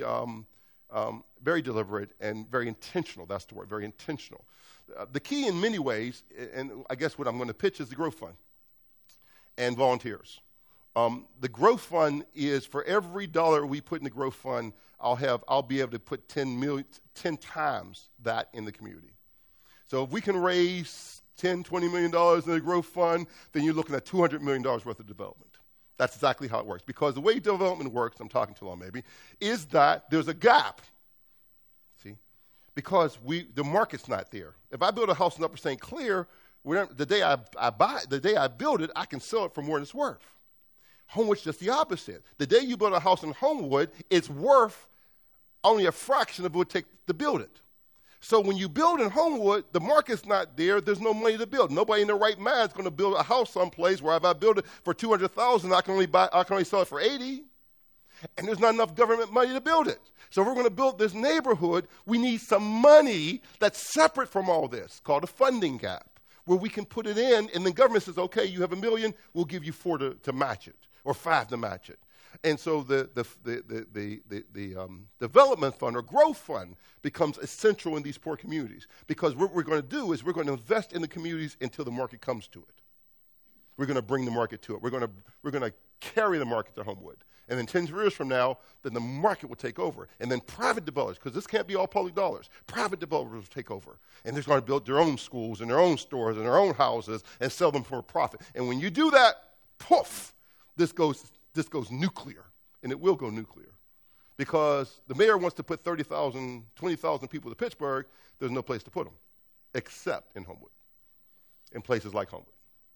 deliberate and very intentional. That's the word, very intentional. The key in many ways, and I guess what I'm going to pitch is the Growth Fund and volunteers. The Growth Fund is for every dollar we put in the Growth Fund, I'll be able to put 10 times that in the community. So if we can raise $10, $20 million in the Growth Fund, then you're looking at $200 million worth of development. That's exactly how it works. Because the way development works, I'm talking too long maybe, is that there's a gap. See? Because the market's not there. If I build a house in Upper St. Clair, the day I build it, I can sell it for more than it's worth. Homewood's just the opposite. The day you build a house in Homewood, it's worth only a fraction of what it would take to build it. So when you build in Homewood, the market's not there. There's no money to build. Nobody in their right mind is going to build a house someplace where if I build it for $200,000, I can only sell it for $80,000, and there's not enough government money to build it. So if we're going to build this neighborhood, we need some money that's separate from all this, called a funding gap, where we can put it in, and the government says, okay, you have $1 million, we'll give you $4 to match it, or $5 to match it. And so the development fund or growth fund becomes essential in these poor communities, because what we're going to do is we're going to invest in the communities until the market comes to it. We're going to bring the market to it. We're going to carry the market to Homewood. And then 10 years from now, then the market will take over. And then private developers, because this can't be all public dollars, private developers will take over. And they're going to build their own schools and their own stores and their own houses and sell them for a profit. And when you do that, poof, this goes nuclear, and it will go nuclear. Because the mayor wants to put 30,000, 20,000 people to Pittsburgh, there's no place to put them, except in Homewood, in places like Homewood.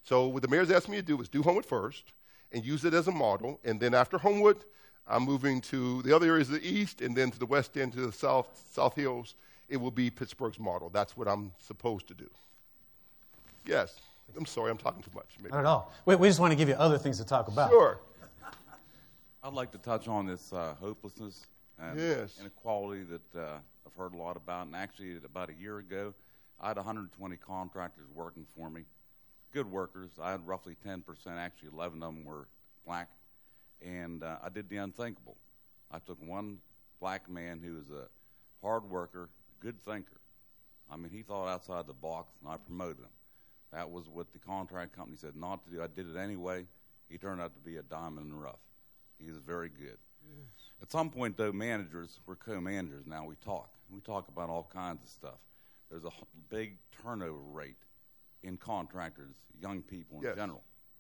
So what the mayor's asked me to do is do Homewood first and use it as a model, and then after Homewood, I'm moving to the other areas of the east and then to the west end, to the South Hills. It will be Pittsburgh's model. That's what I'm supposed to do. Yes. I'm sorry, I'm talking too much. Maybe. Not at all. We just want to give you other things to talk about. Sure. I'd like to touch on this hopelessness and inequality that I've heard a lot about. And actually, about a year ago, I had 120 contractors working for me, good workers. I had roughly 10%. Actually, 11 of them were black. And I did the unthinkable. I took one black man who was a hard worker, good thinker. I mean, he thought outside the box, and I promoted him. That was what the contract company said not to do. I did it anyway. He turned out to be a diamond in the rough. He was very good. Yes. At some point, though, managers, we're co-managers now. We talk. We talk about all kinds of stuff. There's a big turnover rate in contractors, young people in general.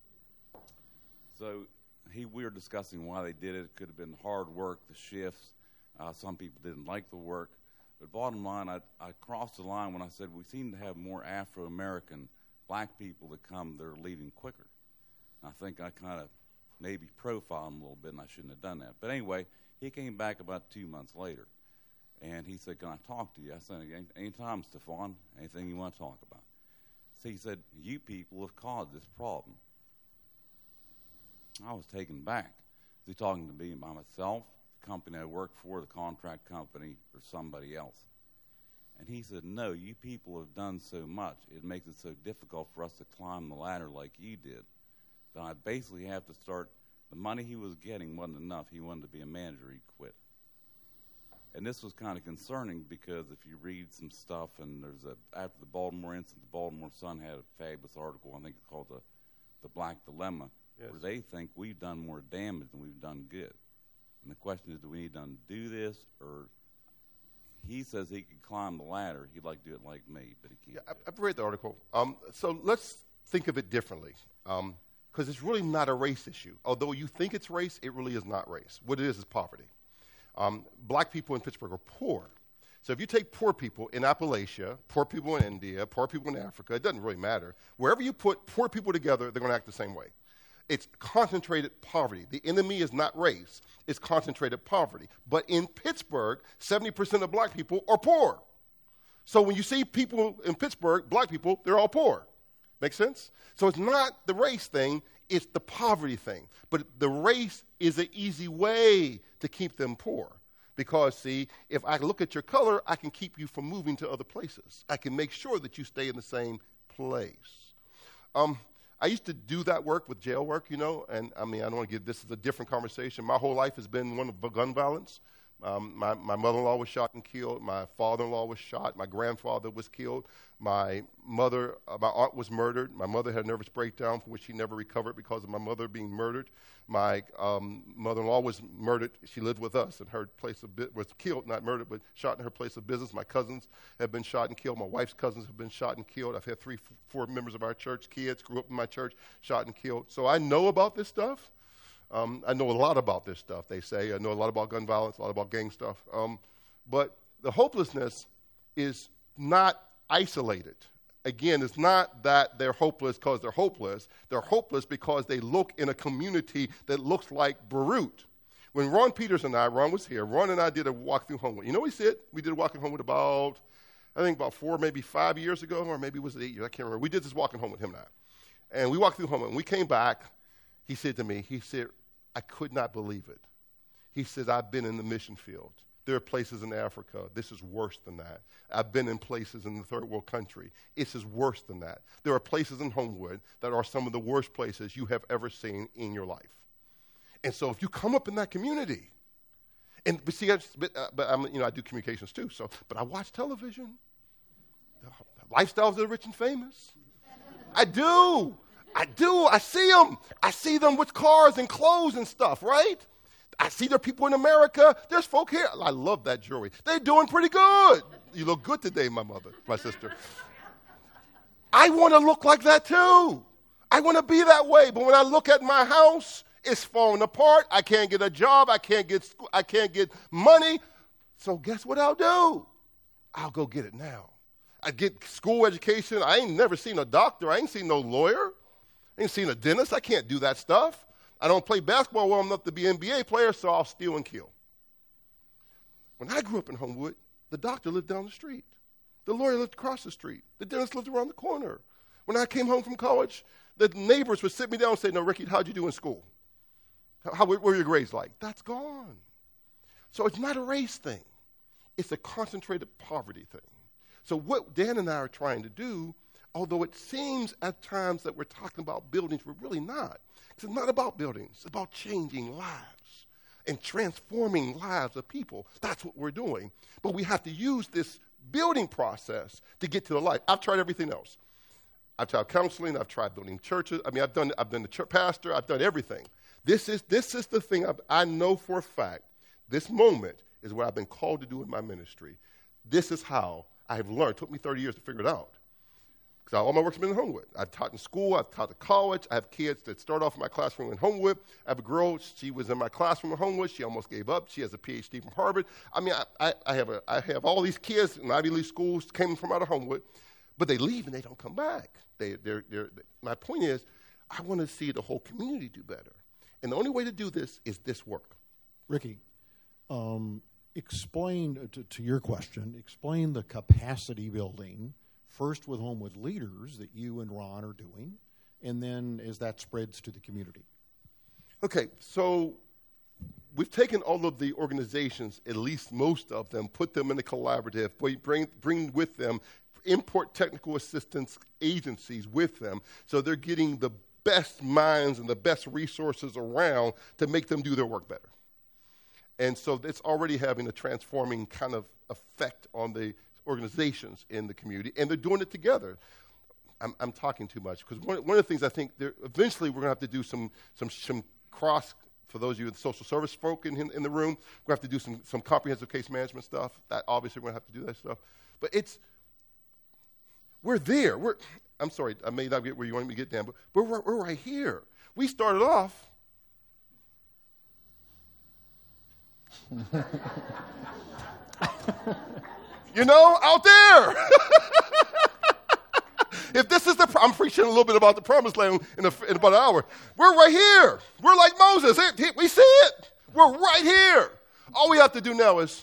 So we were discussing why they did it. It could have been hard work, the shifts. Some people didn't like the work. But bottom line, I crossed the line when I said we seem to have more Afro-American black people that come, they're leaving quicker. I think I kind of maybe profiled him a little bit, and I shouldn't have done that. But anyway, he came back about 2 months later, and he said, "Can I talk to you?" I said, "Anytime, Stefan, anything you want to talk about." So he said, "You people have caused this problem." I was taken back. Was he talking to me by myself, the company I work for, the contract company, or somebody else? And he said, "No, you people have done so much. It makes it so difficult for us to climb the ladder like you did. That I basically have to start." The money he was getting wasn't enough. He wanted to be a manager. He quit. And this was kind of concerning because if you read some stuff, and after the Baltimore incident, the Baltimore Sun had a fabulous article, I think it's called the Black Dilemma, where they think we've done more damage than we've done good. And the question is, do we need to undo this, or he says he could climb the ladder. He'd like to do it like me, but he can't. Yeah, I've read the article. So let's think of it differently, because it's really not a race issue. Although you think it's race, it really is not race. What it is poverty. Black people in Pittsburgh are poor. So if you take poor people in Appalachia, poor people in India, poor people in Africa, it doesn't really matter. Wherever you put poor people together, they're going to act the same way. It's concentrated poverty. The enemy is not race. It's concentrated poverty. But in Pittsburgh, 70% of black people are poor. So when you see people in Pittsburgh, black people, they're all poor. Make sense? So it's not the race thing. It's the poverty thing. But the race is an easy way to keep them poor. Because, see, if I look at your color, I can keep you from moving to other places. I can make sure that you stay in the same place. I used to do that work with jail work, and I mean, I don't want to get this is a different conversation. My whole life has been one of gun violence. My mother-in-law was shot and killed. My father-in-law was shot. My grandfather was killed. My aunt was murdered. My mother had a nervous breakdown from which she never recovered because of my mother being murdered. My mother-in-law was murdered. She lived with us, and her place of was killed, not murdered, but shot in her place of business. My cousins have been shot and killed. My wife's cousins have been shot and killed. I've had 4 members of our church, kids, grew up in my church, shot and killed. So I know about this stuff. I know a lot about this stuff, they say. I know a lot about gun violence, a lot about gang stuff. But the hopelessness is not isolated. Again, it's not that they're hopeless because they're hopeless. They're hopeless because they look in a community that looks like Beirut. When Ron Peters and Ron was here, Ron and I did a walk through Homewood. You know what he said? We did a walk in Homewood about 4, maybe 5 years ago, or maybe it was 8 years. I can't remember. We did this walk in Homewood, him and I. And we walked through Homewood, and we came back. He said to me, I could not believe it. He said, I've been in the mission field. There are places in Africa. This is worse than that. I've been in places in the third world country. This is worse than that. There are places in Homewood that are some of the worst places you have ever seen in your life. And so if you come up in that community, I do communications too. But I watch television, the lifestyles of the rich and famous. I do. I see them. I see them with cars and clothes and stuff, right? I see there are people in America. There's folk here. I love that jewelry. They're doing pretty good. You look good today, my sister. I want to look like that too. I want to be that way. But when I look at my house, it's falling apart. I can't get a job. I can't get money. So guess what I'll do? I'll go get it now. I get school education. I ain't never seen a doctor. I ain't seen no lawyer. I ain't seen a dentist. I can't do that stuff. I don't play basketball well enough to be an NBA player, so I'll steal and kill. When I grew up in Homewood, the doctor lived down the street. The lawyer lived across the street. The dentist lived around the corner. When I came home from college, the neighbors would sit me down and say, "No, Ricky, how'd you do in school? What were your grades like?" That's gone. So it's not a race thing. It's a concentrated poverty thing. So what Dan and I are trying to do, although it seems at times that we're talking about buildings, we're really not. Because it's not about buildings. It's about changing lives and transforming lives of people. That's what we're doing. But we have to use this building process to get to the life. I've tried everything else. I've tried counseling. I've tried building churches. I mean, I've done the church pastor. I've done everything. This is the thing I know for a fact. This moment is what I've been called to do in my ministry. This is how I have learned. It took me 30 years to figure it out. Because all my work's been in Homewood. I've taught in school. I've taught at college. I have kids that start off in my classroom in Homewood. I have a girl. She was in my classroom in Homewood. She almost gave up. She has a PhD from Harvard. I mean, I have all these kids in Ivy League schools came from out of Homewood, but they leave and they don't come back. My point is, I want to see the whole community do better. And the only way to do this is this work. Ricky, explain, to your question, explain the capacity building, first with Homewood leaders that you and Ron are doing, and then as that spreads to the community. Okay, so we've taken all of the organizations, at least most of them, put them in a collaborative, bring with them, import technical assistance agencies with them, so they're getting the best minds and the best resources around to make them do their work better. And so it's already having a transforming kind of effect on the organizations in the community, and they're doing it together. I'm talking too much, because one of the things I think eventually we're going to have to do some cross, for those of you the social service folk in the room, we're going to have to do some comprehensive case management stuff. That obviously we're going to have to do that stuff. But we're there. I'm sorry, I may not get where you want me to get, Dan, but we're right here. We started off. Out there. If this is I'm preaching a little bit about the promised land in about an hour. We're right here. We're like Moses. We see it. We're right here. All we have to do now is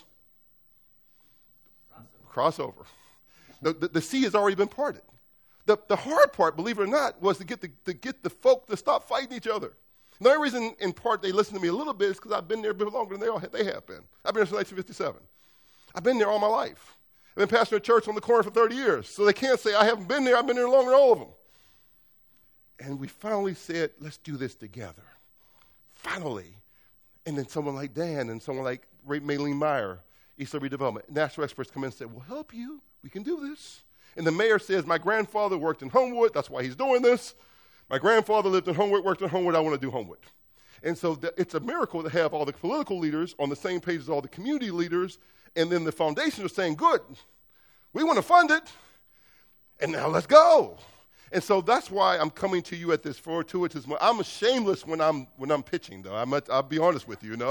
cross over. The sea has already been parted. The hard part, believe it or not, was to get the folk to stop fighting each other. The only reason, in part, they listen to me a little bit is because I've been there a bit longer than they have been. I've been there since 1957. I've been there all my life. I've been pastoring a church on the corner for 30 years, so they can't say I haven't been there. I've been there longer than all of them. And we finally said, let's do this together. Finally. And then someone like Dan and someone like Maylene Meyer, East Liberty Development, national experts come in and say, we'll help you. We can do this. And the mayor says, my grandfather worked in Homewood. That's why he's doing this. My grandfather lived in Homewood, worked in Homewood. I want to do Homewood. And so it's a miracle to have all the political leaders on the same page as all the community leaders. And then the foundations are saying, good, we want to fund it. And now let's go. And so that's why I'm coming to you at this fortuitous moment. I'm shameless when I'm pitching, though. I'll be honest with you.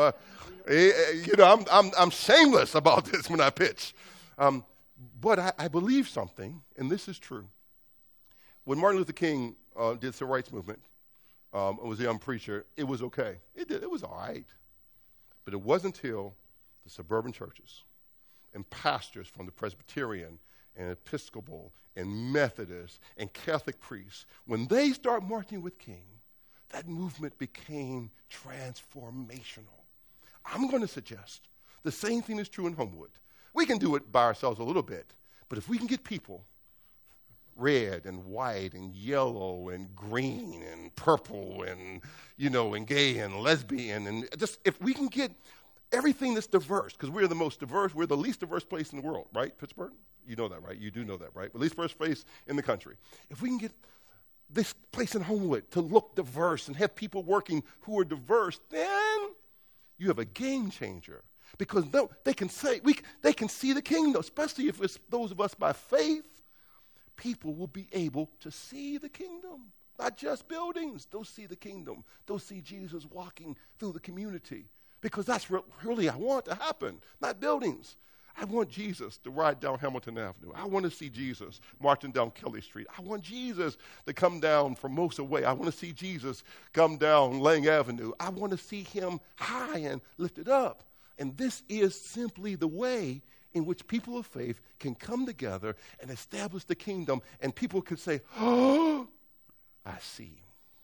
I'm shameless about this when I pitch. But I believe something, and this is true. When Martin Luther King did the Civil Rights Movement, was a young preacher, it was okay. It was all right. But it wasn't until the suburban churches and pastors from the Presbyterian and Episcopal and Methodist and Catholic priests, when they start marching with King, that movement became transformational. I'm going to suggest the same thing is true in Homewood. We can do it by ourselves a little bit, but if we can get people, red and white and yellow and green and purple and, and gay and lesbian, and just if we can get everything that's diverse, because we're the most diverse, we're the least diverse place in the world, right, Pittsburgh? You know that, right? You do know that, right? The least diverse place in the country. If we can get this place in Homewood to look diverse and have people working who are diverse, then you have a game changer. Because they can see the kingdom, especially if it's those of us by faith. People will be able to see the kingdom, not just buildings. They'll see the kingdom. They'll see Jesus walking through the community, because that's really I want to happen, not buildings. I want Jesus to ride down Hamilton Avenue. I want to see Jesus marching down Kelly Street. I want Jesus to come down from Mosa Way. I want to see Jesus come down Lang Avenue. I want to see him high and lifted up. And this is simply the way in which people of faith can come together and establish the kingdom, and people can say, oh, I see.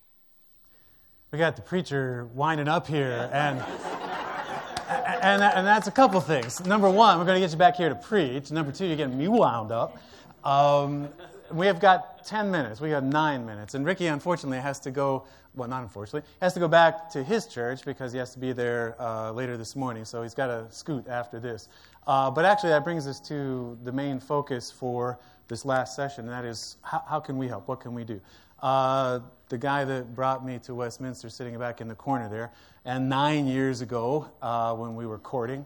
We got the preacher winding up here, and that's a couple things. Number one, we're going to get you back here to preach. Number two, you're getting me wound up. We have got 10 minutes. We got 9 minutes. And Ricky, unfortunately, has to go, well, not unfortunately, has to go back to his church because he has to be there later this morning. So he's got to scoot after this. But actually, that brings us to the main focus for this last session, and that is how can we help? What can we do? The guy that brought me to Westminster, sitting back in the corner there, and 9 years ago when we were courting,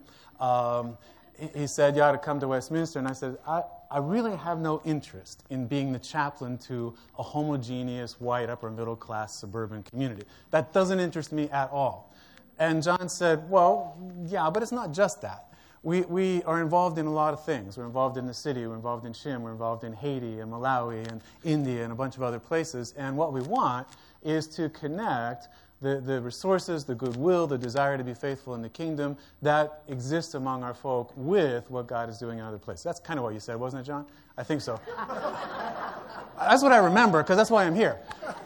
he said, you ought to come to Westminster. And I said, I really have no interest in being the chaplain to a homogeneous, white, upper-middle-class suburban community. That doesn't interest me at all. And John said, well, yeah, but it's not just that. We are involved in a lot of things. We're involved in the city. We're involved in Shim. We're involved in Haiti and Malawi and India and a bunch of other places. And what we want is to connect the resources, the goodwill, the desire to be faithful in the kingdom that exists among our folk with what God is doing in other places. That's kind of what you said, wasn't it, John? I think so. That's what I remember, because that's why I'm here.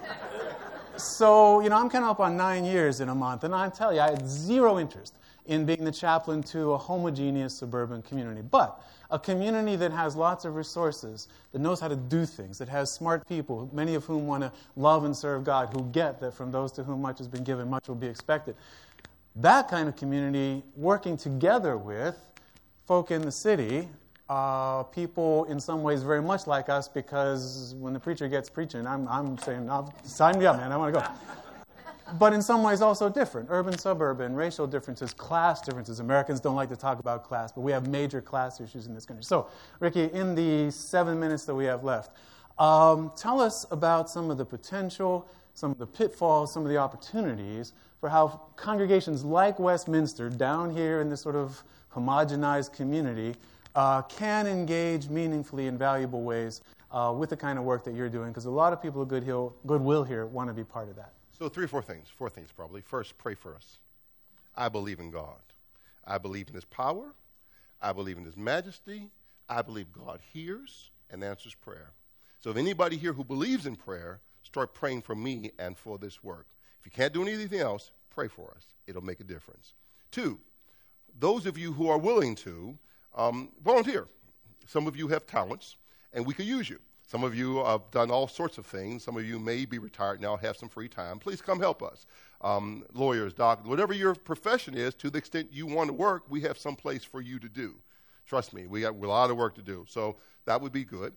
So, I'm coming up on 9 years in a month, and I tell you, I had zero interest in being the chaplain to a homogeneous suburban community. But a community that has lots of resources, that knows how to do things, that has smart people, many of whom want to love and serve God, who get that from those to whom much has been given, much will be expected. That kind of community, working together with folk in the city, people in some ways very much like us, because when the preacher gets preaching, I'm saying, sign me up, man, I want to go. But in some ways also different. Urban, suburban, racial differences, class differences. Americans don't like to talk about class, but we have major class issues in this country. So, Ricky, in the 7 minutes that we have left, tell us about some of the potential, some of the pitfalls, some of the opportunities for how congregations like Westminster, down here in this sort of homogenized community, can engage meaningfully in valuable ways with the kind of work that you're doing, because a lot of people of goodwill here want to be part of that. So 3 or 4 things. 4 things probably. First, pray for us. I believe in God. I believe in his power. I believe in his majesty. I believe God hears and answers prayer. So if anybody here who believes in prayer, start praying for me and for this work. If you can't do anything else, pray for us. It'll make a difference. 2, those of you who are willing to, volunteer. Some of you have talents, and we could use you. Some of you have done all sorts of things. Some of you may be retired now, have some free time. Please come help us. Lawyers, doctors, whatever your profession is, to the extent you want to work, we have some place for you to do. Trust me, we got a lot of work to do. So that would be good.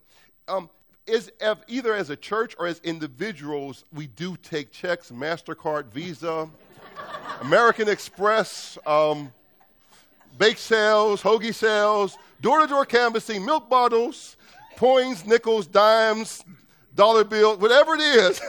Either as a church or as individuals, we do take checks, MasterCard, Visa, American Express, bake sales, hoagie sales, door-to-door canvassing, milk bottles, coins, nickels, dimes, dollar bill, whatever it is,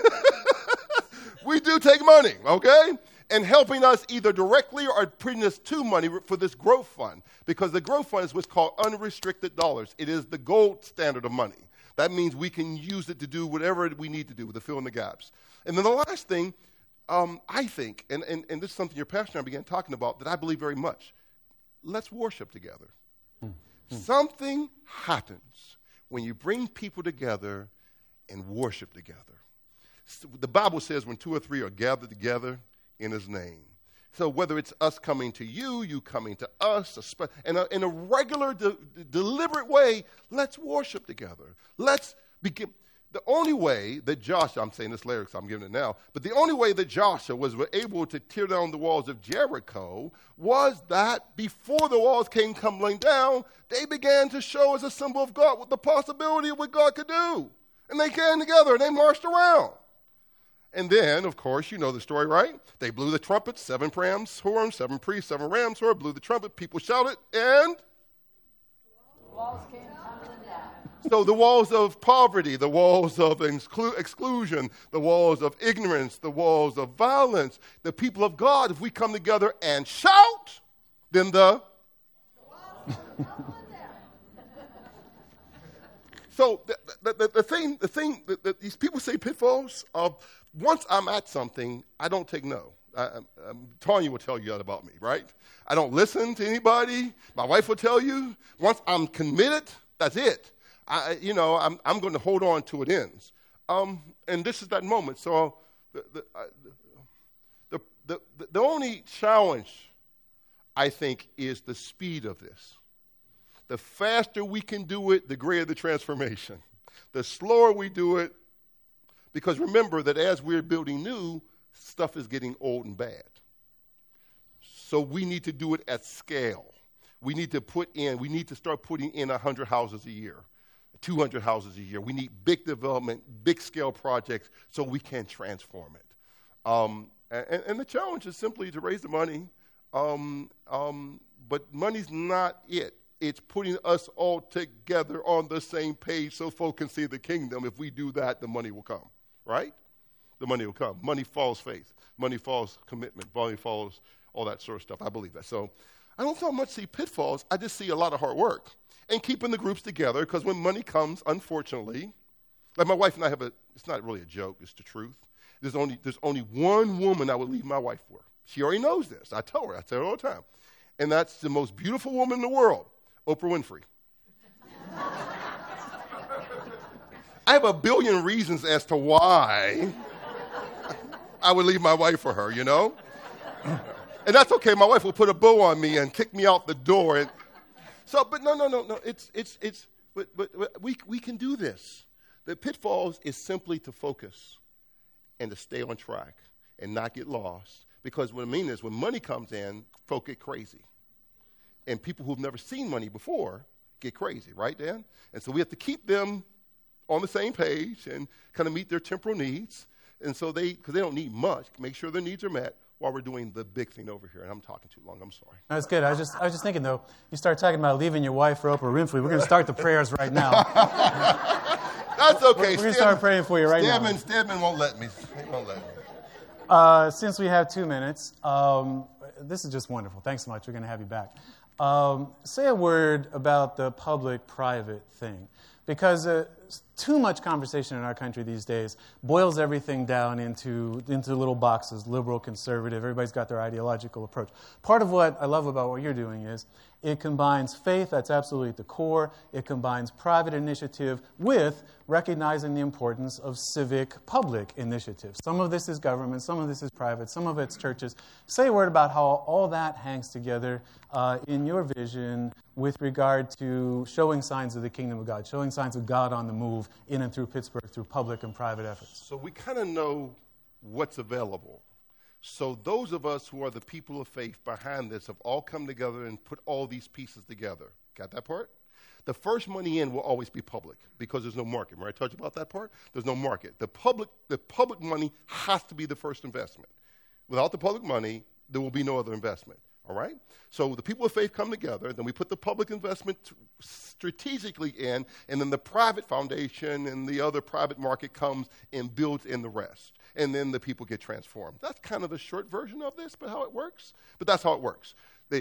we do take money, okay? And helping us either directly or putting us to money for this growth fund, because the growth fund is what's called unrestricted dollars. It is the gold standard of money. That means we can use it to do whatever we need to do, to fill in the gaps. And then the last thing, I think, and this is something your pastor and I began talking about that I believe very much, let's worship together. Something happens when you bring people together and worship together. The Bible says when 2 or 3 are gathered together in his name. So whether it's us coming to you, you coming to us, in a regular, deliberate way, let's worship together. Let's begin. The only way that Joshua, I'm saying this later because I'm giving it now, but the only way that Joshua was able to tear down the walls of Jericho was that before the walls came tumbling down, they began to show as a symbol of God what the possibility of what God could do. And they came together and they marched around. And then, of course, you know the story, right? They blew the trumpet, 7 rams' horns, 7 priests, 7 rams' horns, blew the trumpet, people shouted, and the walls came tumbling down. So the walls of poverty, the walls of exclusion, the walls of ignorance, the walls of violence, the people of God, if we come together and shout, then the walls come tumbling down. So the thing that these people say pitfalls, once I'm at something, I don't take no. Tanya will tell you that about me, right? I don't listen to anybody. My wife will tell you. Once I'm committed, that's it. I'm going to hold on till it ends. And this is that moment. So the only challenge, I think, is the speed of this. The faster we can do it, the greater the transformation. The slower we do it, because remember that as we're building new, stuff is getting old and bad. So we need to do it at scale. We need to start putting in 100 houses a year, 200 houses a year. We need big development, big scale projects so we can transform it. And the challenge is simply to raise the money, but money's not it. It's putting us all together on the same page so folk can see the kingdom. If we do that, the money will come, right? The money will come. Money follows faith. Money follows commitment. Money follows all that sort of stuff. I believe that. So I don't so much see pitfalls. I just see a lot of hard work and keeping the groups together, because when money comes, unfortunately, like my wife and I have it's not really a joke, it's the truth. There's only one woman I would leave my wife for. She already knows this. I tell her all the time. And that's the most beautiful woman in the world, Oprah Winfrey. I have a billion reasons as to why I would leave my wife for her, And that's okay. My wife will put a bow on me and kick me out the door. But no. But we can do this. The pitfalls is simply to focus and to stay on track and not get lost. Because what I mean is when money comes in, folk get crazy. And people who've never seen money before get crazy, right, Dan? And so we have to keep them on the same page and kind of meet their temporal needs. And so because they don't need much, make sure their needs are met while we're doing the big thing over here. And I'm talking too long. I'm sorry. That's good. I was just thinking, though, you start talking about leaving your wife for Oprah Winfrey. We're going to start the prayers right now. That's okay. We're going to start praying for you right now. Stedman won't let me. He won't let me. Since we have 2 minutes, this is just wonderful. Thanks so much. We're going to have you back. Say a word about the public-private thing, because too much conversation in our country these days boils everything down into little boxes, liberal, conservative. Everybody's got their ideological approach. Part of what I love about what you're doing is it combines faith, that's absolutely at the core. It combines private initiative with recognizing the importance of civic public initiative. Some of this is government, some of this is private, some of it's churches. Say a word about how all that hangs together in your vision with regard to showing signs of the kingdom of God, showing signs of God on the move in and through Pittsburgh through public and private efforts. So we kind of know what's available. So those of us who are the people of faith behind this have all come together and put all these pieces together. Got that part? The first money in will always be public because there's no market. Remember I told you about that part? There's no market. The public money has to be the first investment. Without the public money, there will be no other investment. All right? So the people of faith come together, then we put the public investment strategically in, and then the private foundation and the other private market comes and builds in the rest. And then the people get transformed. That's kind of a short version of this, but how it works. But that's how it works.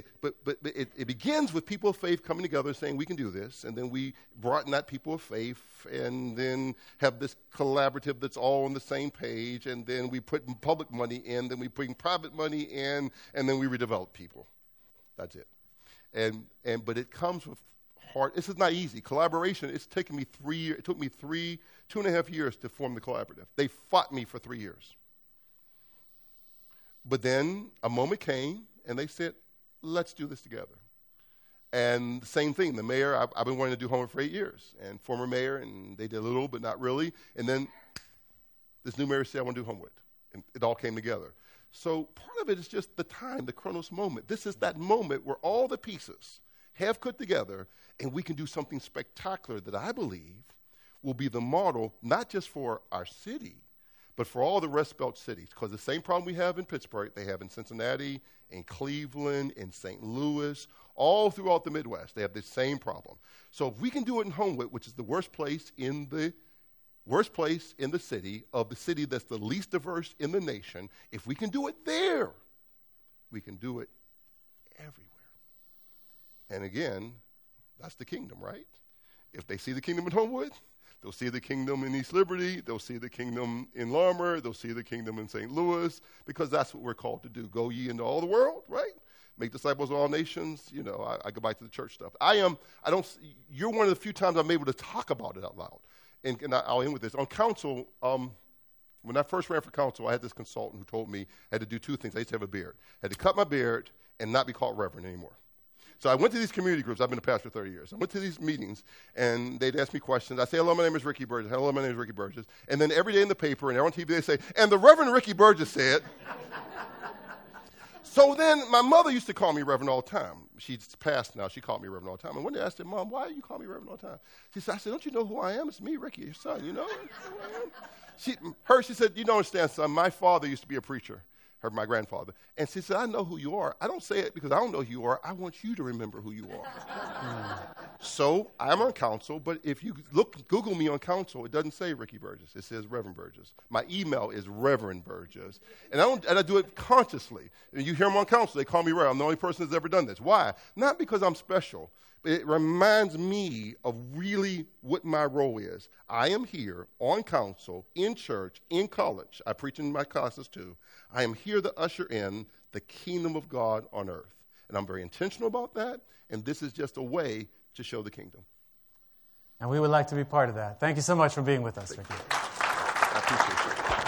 It begins with people of faith coming together saying we can do this, and then we broaden that people of faith and then have this collaborative that's all on the same page, and then we put public money in, then we bring private money in, and then we redevelop people. That's it. But it comes with hard. This is not easy. Collaboration, it's taken me 3 years. It took me 2.5 years to form the collaborative. They fought me for 3 years. But then a moment came, and they said, let's do this together. And the same thing, the mayor, I've been wanting to do homework for 8 years, and former mayor, and they did a little, but not really. And then this new mayor said, I want to do Homewood. And it all came together. So part of it is just the time, the Chronos moment. This is that moment where all the pieces have put together, and we can do something spectacular that I believe will be the model, not just for our city, but for all the Rust Belt cities. Because the same problem we have in Pittsburgh, they have in Cincinnati, in Cleveland, in St. Louis, all throughout the Midwest. They have the same problem. So if we can do it in Homewood, which is the worst place in the city, of the city that's the least diverse in the nation, if we can do it there, we can do it everywhere. And again, that's the kingdom, right? If they see the kingdom in Homewood, They'll see the kingdom in East Liberty. They'll see the kingdom in Larimer. They'll see the kingdom in St. Louis, because that's what we're called to do. Go ye into all the world, right? Make disciples of all nations. You know, I go back to the church stuff. You're one of the few times I'm able to talk about it out loud. And I'll end with this. On council, when I first ran for council, I had this consultant who told me I had to do two things. I used to have a beard. I had to cut my beard and not be called reverend anymore. So I went to these community groups. I've been a pastor for 30 years. I went to these meetings, and they'd ask me questions. I'd say, hello, my name is Ricky Burgess. Hello, my name is Ricky Burgess. And then every day in the paper and on TV, they say, and the Reverend Ricky Burgess said. So then my mother used to call me Reverend all the time. She's passed now. She called me Reverend all the time. And one day I said, Mom, why do you call me Reverend all the time? She said, don't you know who I am? It's me, Ricky, your son, you know who I am? She said, you don't understand, son. My father used to be a preacher. My grandfather. And she said, I know who you are. I don't say it because I don't know who you are. I want you to remember who you are. So I'm on council, but if you Google me on council, it doesn't say Ricky Burgess. It says Reverend Burgess. My email is Reverend Burgess. And I do it consciously. And you hear them on council, they call me Reverend. I'm the only person that's ever done this. Why? Not because I'm special, but it reminds me of really what my role is. I am here on council, in church, in college. I preach in my classes too. I am here to usher in the kingdom of God on earth. And I'm very intentional about that, and this is just a way to show the kingdom. And we would like to be part of that. Thank you so much for being with us, Ricky. I appreciate you.